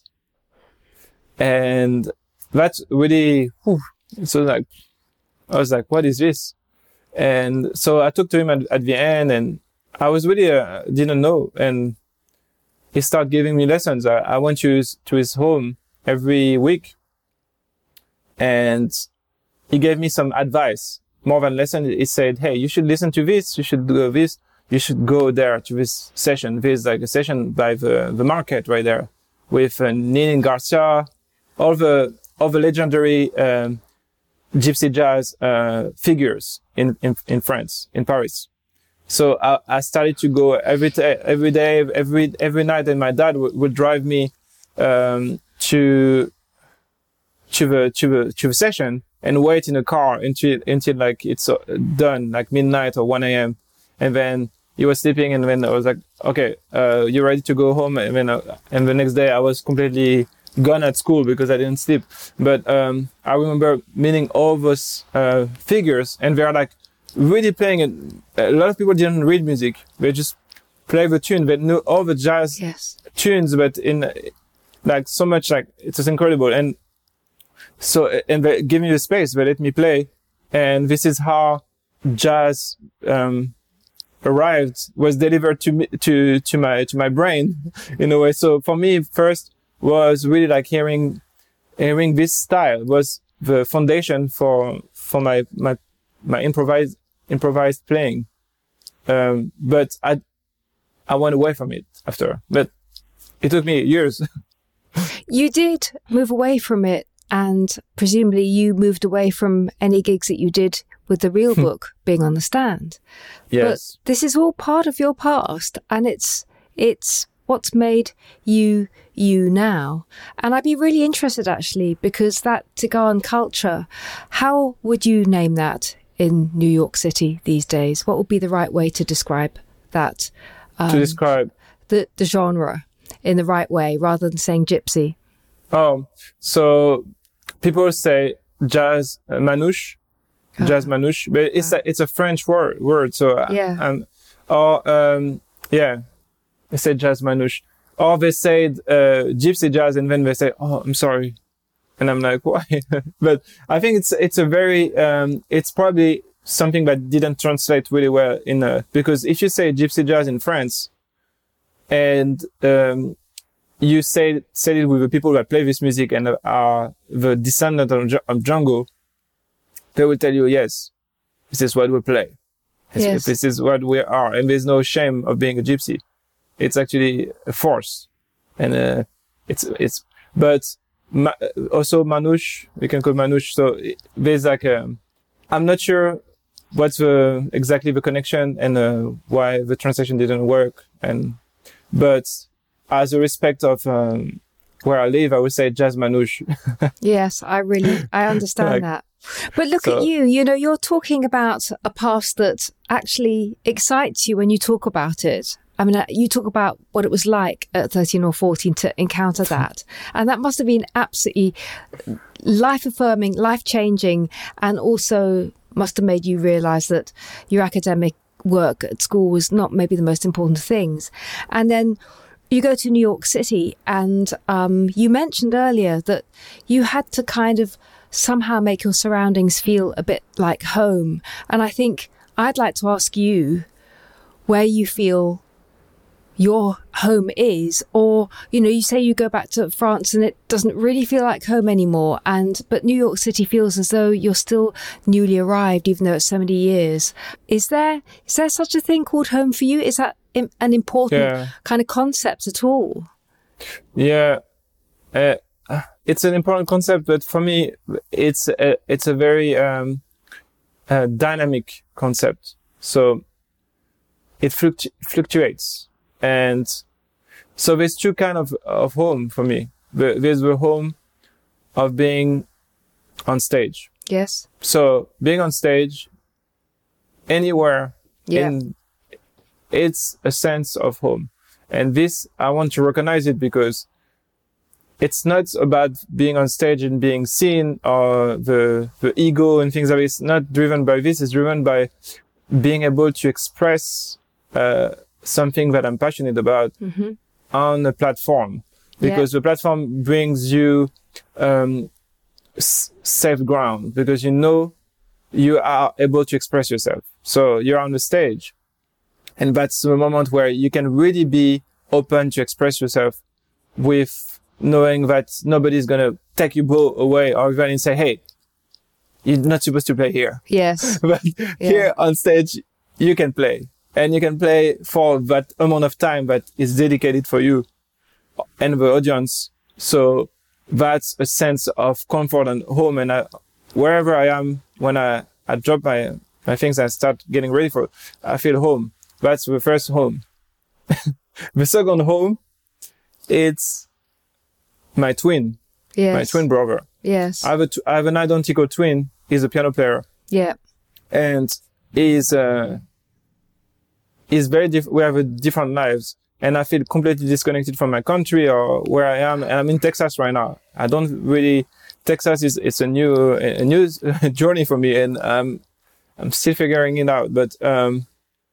And that's really, whew, so like, I was like, what is this? And so I talked to him at, at the end, and I was really, uh, didn't know. And he started giving me lessons. I, I went to his, to his home every week, and he gave me some advice, more than lesson. He said, hey, you should listen to this. You should do this. You should go there to this session. There's like a session by the, the market right there with uh, Ninin Garcia, all the, all the legendary, um, gypsy jazz, uh, figures in, in, in France, in Paris. So I, I started to go every day, every day, every, every night, and my dad w- would drive me, um, to, to the, to the, to the session and wait in the car until, until like it's uh, done, like midnight or one a.m. And then he was sleeping, and then I was like, okay, uh, you're ready to go home. And then, uh, and the next day I was completely gone at school because I didn't sleep. But, um, I remember meeting all those, uh, figures, and they're like, really playing it. A lot of people didn't read music. They just play the tune. They knew all the jazz yes. tunes, but in like so much, like it was incredible. And so, and they give me the space. They let me play. And this is how jazz, um, arrived, was delivered to me, to, to my, to my brain in a way. So for me, first was really like hearing, hearing this style was the foundation for, for my, my, my improvised, improvised playing. Um, but I, I went away from it after, but it took me years You did move away from it, and presumably you moved away from any gigs that you did with the real book being on the stand. Yes. But this is all part of your past, and it's it's what's made you you now. And I'd be really interested, actually, because that Tzigane culture, how would you name that in New York City these days? What would be the right way to describe that? Um, to describe? The, the genre in the right way, rather than saying gypsy. Oh, so people say jazz uh, manouche, oh. jazz manouche, but it's oh. a, it's a French word, word. So, yeah. Um, or, um, yeah, they say jazz manouche. Or they said uh, gypsy jazz, and then they say, oh, I'm sorry. And I'm like, why? But I think it's it's a very, um, it's probably something that didn't translate really well in, uh, because if you say gypsy jazz in France, and um, you say say it with the people that play this music and are the descendant of, of Django, they will tell you, yes, this is what we play. Yes. This is what we are. And there's no shame of being a gypsy. It's actually a force. And uh, it's, it's, but ma- also manouche, we can call manouche. So there's like a, I'm not sure what's the, exactly the connection and uh, why the translation didn't work. And, but as a respect of um, where I live, I would say jazz manouche. Yes, I really, I understand like, that. But look so, at you, you know, you're talking about a past that actually excites you when you talk about it. I mean, you talk about what it was like at thirteen or fourteen to encounter that. And that must have been absolutely life-affirming, life-changing, and also must have made you realise that your academic work at school was not maybe the most important things. And then you go to New York City, and um, you mentioned earlier that you had to kind of somehow make your surroundings feel a bit like home. And I think I'd like to ask you where you feel your home is, or, you know, you say you go back to France and it doesn't really feel like home anymore. And, but New York City feels as though you're still newly arrived, even though it's so many years. Is there, is there such a thing called home for you? Is that an important yeah. kind of concept at all? Yeah, uh, it's an important concept, but for me, it's a, it's a very um, uh, dynamic concept. So it fluctu- fluctuates. And so there's two kind of, of home for me. There's the home of being on stage. Yes. So being on stage anywhere, yeah. in, it's a sense of home. And this, I want to recognize it because it's not about being on stage and being seen or the, the ego and things like this. It's not driven by this. It's driven by being able to express, uh, something that I'm passionate about mm-hmm. on a platform, because yeah. the platform brings you um, s- safe ground, because you know you are able to express yourself. So you're on the stage, and that's the moment where you can really be open to express yourself with knowing that nobody's going to take your ball away or even say, hey, you're not supposed to play here. Yes. But yeah. here on stage, you can play. And you can play for that amount of time that is dedicated for you and the audience. So that's a sense of comfort and home. And I, wherever I am, when I, I drop my, my things and start getting ready for it, I feel home. That's the first home. The second home, it's my twin, yes. my twin brother. Yes. I have, a t- I have an identical twin. He's a piano player. Yeah. And he's, uh, Is very diff- we have a different lives, and I feel completely disconnected from my country or where I am. And I'm in Texas right now. I don't really, Texas is, it's a new, a new journey for me, and um, I'm still figuring it out. But, um,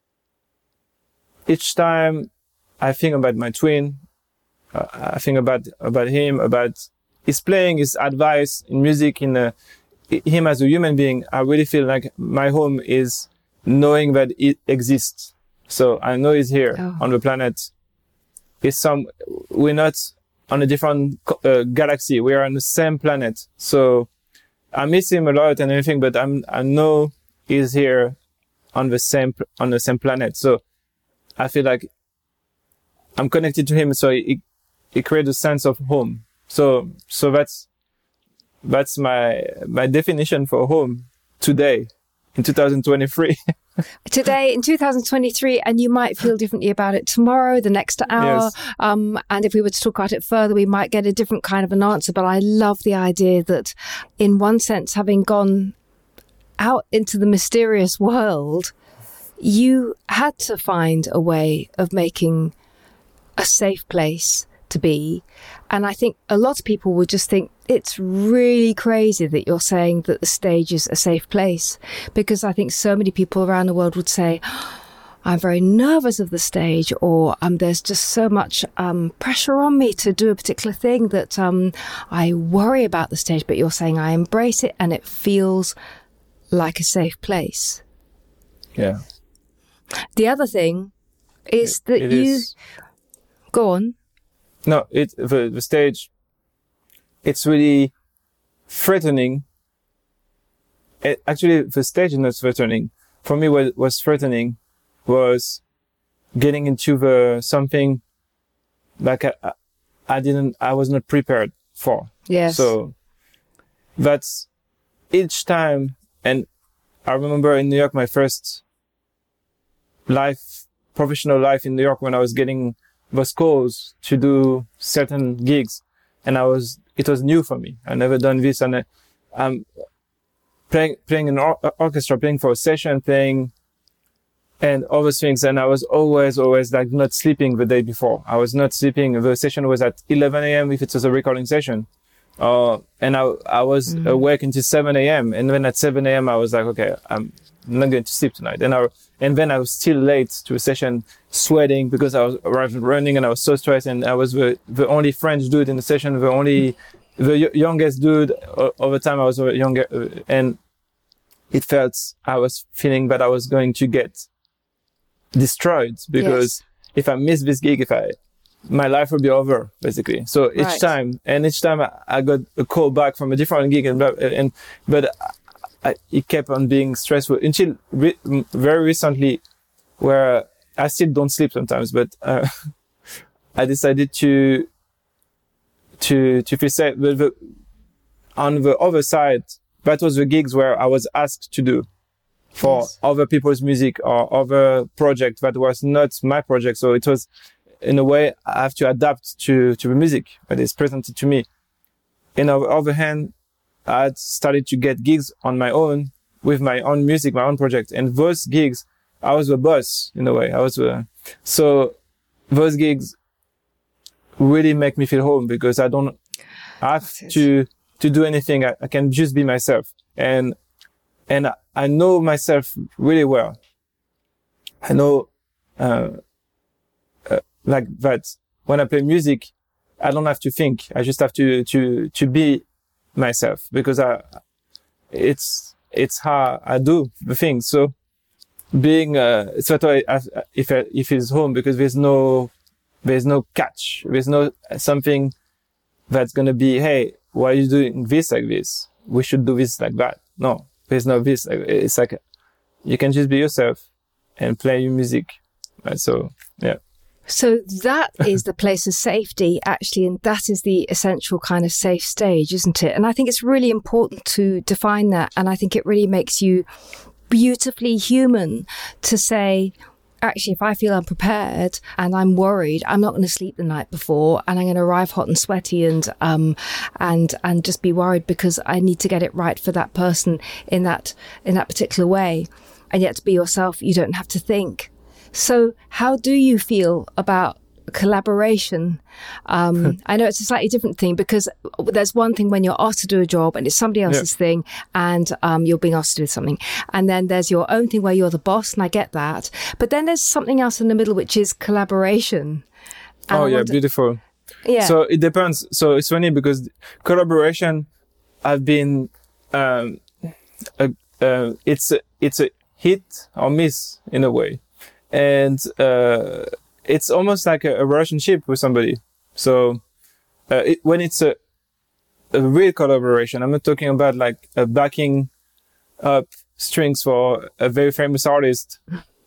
each time I think about my twin, uh, I think about, about him, about his playing, his advice in music, in uh, him as a human being. I really feel like my home is knowing that it exists. So I know he's here oh. on the planet. It's some, we're not on a different uh, galaxy. We are on the same planet. So I miss him a lot and everything, but I'm, I know he's here on the same, on the same planet. So I feel like I'm connected to him. So it, it creates a sense of home. So, so that's, that's my, my definition for home today in two thousand twenty-three. Today in two thousand twenty-three, and you might feel differently about it tomorrow, the next hour. Yes. Um, and if we were to talk about it further, we might get a different kind of an answer. But I love the idea that in one sense, having gone out into the mysterious world, you had to find a way of making a safe place to be. And I think a lot of people would just think it's really crazy that you're saying that the stage is a safe place, because I think so many people around the world would say, I'm very nervous of the stage, or um, there's just so much um, pressure on me to do a particular thing that um, I worry about the stage. But you're saying I embrace it and it feels like a safe place. Yeah. The other thing is it, that it you... Is. Go on. No, it the, the stage, it's really threatening. It, actually, the stage is not threatening. For me, what was threatening was getting into the something like I, I didn't, I was not prepared for. Yes. So that's each time. And I remember in New York, my first life, professional life in New York, when I was getting those calls to do certain gigs, and I was, it was new for me. I never done this, and I, I'm playing, playing in or- orchestra, playing for a session, playing, and all those things. And I was always, always like not sleeping the day before. I was not sleeping. The session was at eleven a.m. if it was a recording session. Uh, and I, I was mm. awake until seven a.m. And then at seven a.m. I was like, okay, I'm not going to sleep tonight. And I, and then I was still late to a session, sweating because I was running and I was so stressed. And I was the, the only French dude in the session, the only, the y- youngest dude. Over time I was younger, uh, and it felt, I was feeling that I was going to get destroyed, because yes. if I miss this gig, if I, my life would be over, basically. So each right. time, and each time I, I got a call back from a different gig, and, and but I, it kept on being stressful until re- very recently, where I still don't sleep sometimes, but uh, I decided to to to feel safe. But the, on the other side, that was the gigs where I was asked to do for yes. other people's music or other project that was not my project. So it was, in a way, I have to adapt to, to the music that is presented to me. And on the other hand, I had started to get gigs on my own with my own music, my own project. And those gigs, I was the boss in a way. I was the, so those gigs really make me feel home, because I don't have to, to do anything. I, I can just be myself. And, and I, I know myself really well. I know, uh, uh, like that when I play music, I don't have to think. I just have to, to, to be myself, because I, it's, it's how I do the things. So being, uh, it's what I, if, I, if it's home, because there's no, there's no catch. There's no something that's going to be, hey, why are you doing this like this? We should do this like that. No, there's no this. It's like, you can just be yourself and play your music. Right? So, yeah. So that is the place of safety, actually, and that is the essential kind of safe stage, isn't it? And I think it's really important to define that. And I think it really makes you beautifully human to say, actually, if I feel unprepared and I'm worried, I'm not going to sleep the night before, and I'm going to arrive hot and sweaty and um and and just be worried because I need to get it right for that person in that in that particular way. And yet, to be yourself, you don't have to think. So how do you feel about collaboration? Um, I know it's a slightly different thing, because there's one thing when you're asked to do a job and it's somebody else's yeah. thing, and um, you're being asked to do something. And then there's your own thing where you're the boss, and I get that. But then there's something else in the middle, which is collaboration. And oh, I yeah, wonder- beautiful. Yeah. So it depends. So it's funny because collaboration, I've been, um, uh, uh, it's a, it's a hit or miss in a way. And, uh, it's almost like a, a relationship with somebody. So, uh, it, when it's a, a real collaboration, I'm not talking about like a backing up strings for a very famous artist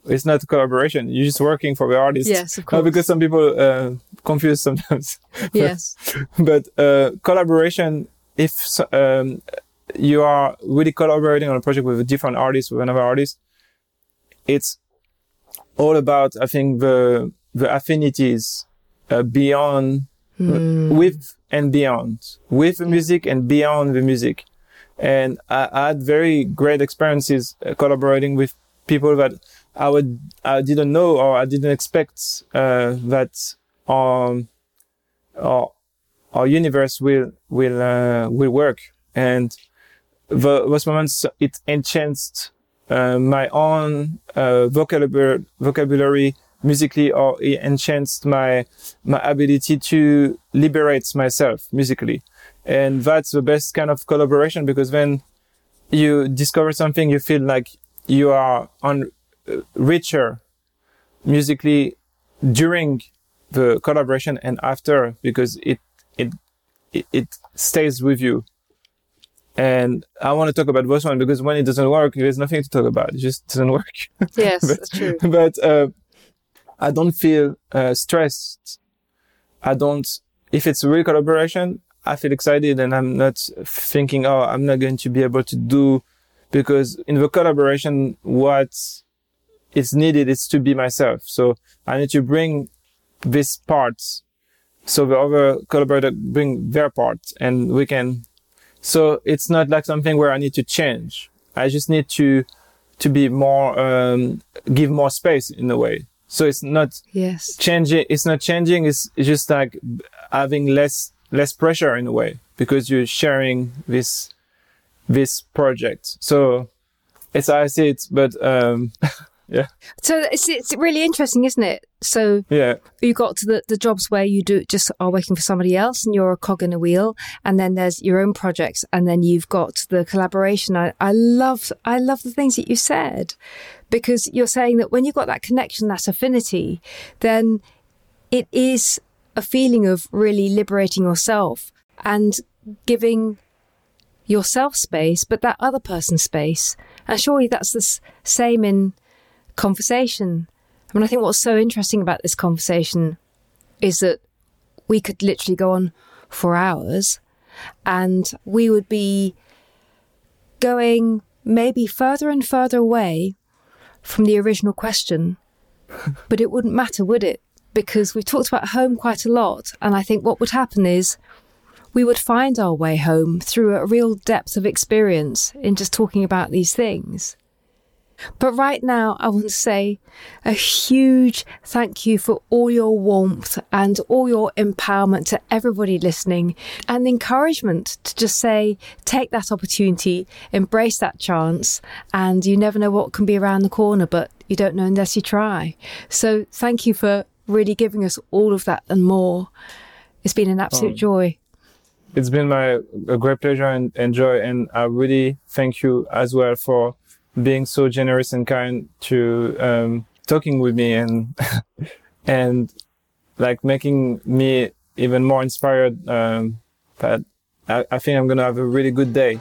it's not a collaboration. You're just working for the artist. Yes, of course. Uh, because some people uh, confuse sometimes. Yes. But uh, collaboration, if um, you are really collaborating on a project with a different artist, with another artist, it's all about, I think, the the affinities uh, beyond, mm. with and beyond, with the music and beyond the music. And I, I had very great experiences uh, collaborating with people that I would, I didn't know or I didn't expect uh, that um, our, our universe will will uh, will work. And the, those moments, it enhanced uh, my own uh, vocabulary, vocabulary musically, or it enhanced my my ability to liberate myself musically. And that's the best kind of collaboration, because when you discover something, you feel like you are on uh, richer musically during the collaboration and after, because it it it, it stays with you. And I want to talk about this one because when it doesn't work, there's nothing to talk about. It just doesn't work. Yes, but, that's true. But uh, I don't feel uh, stressed. I don't. If it's a real collaboration, I feel excited, and I'm not thinking, oh, I'm not going to be able to do, because in the collaboration, what is needed is to be myself. So I need to bring these parts, so the other collaborator bring their part, and we can. So it's not like something where I need to change. I just need to to be more, um, give more space in a way. So it's not yes. changing. It's not changing. It's, it's just like having less. less pressure in a way, because you're sharing this this project. So it's how I see it, but um yeah. So it's it's really interesting, isn't it? So yeah, you got to the, the jobs where you do just are working for somebody else and you're a cog in a wheel, and then there's your own projects, and then you've got the collaboration. I, I love I love the things that you said, because you're saying that when you've got that connection, that affinity, then it is a feeling of really liberating yourself and giving yourself space, but that other person space. And surely that's the s- same in conversation. I mean, I think what's so interesting about this conversation is that we could literally go on for hours and we would be going maybe further and further away from the original question, but it wouldn't matter, would it? Because we've talked about home quite a lot. And I think what would happen is we would find our way home through a real depth of experience in just talking about these things. But right now, I want to say a huge thank you for all your warmth and all your empowerment to everybody listening, and encouragement to just say, take that opportunity, embrace that chance, and you never know what can be around the corner, but you don't know unless you try. So thank you for really giving us all of that and more. It's been an absolute oh, joy. It's been my a great pleasure and, and joy, and I really thank you as well for being so generous and kind to um, talking with me and and like making me even more inspired. Um, that I, I think I'm gonna have a really good day.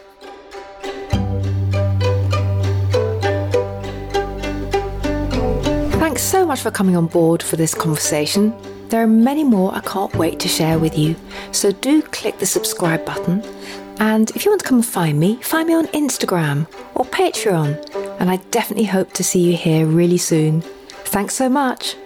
Thanks so much for coming on board for this conversation. There are many more I can't wait to share with you, so do click the subscribe button. And if you want to come and find me, find me on Instagram or Patreon, and I definitely hope to see you here really soon. Thanks so much.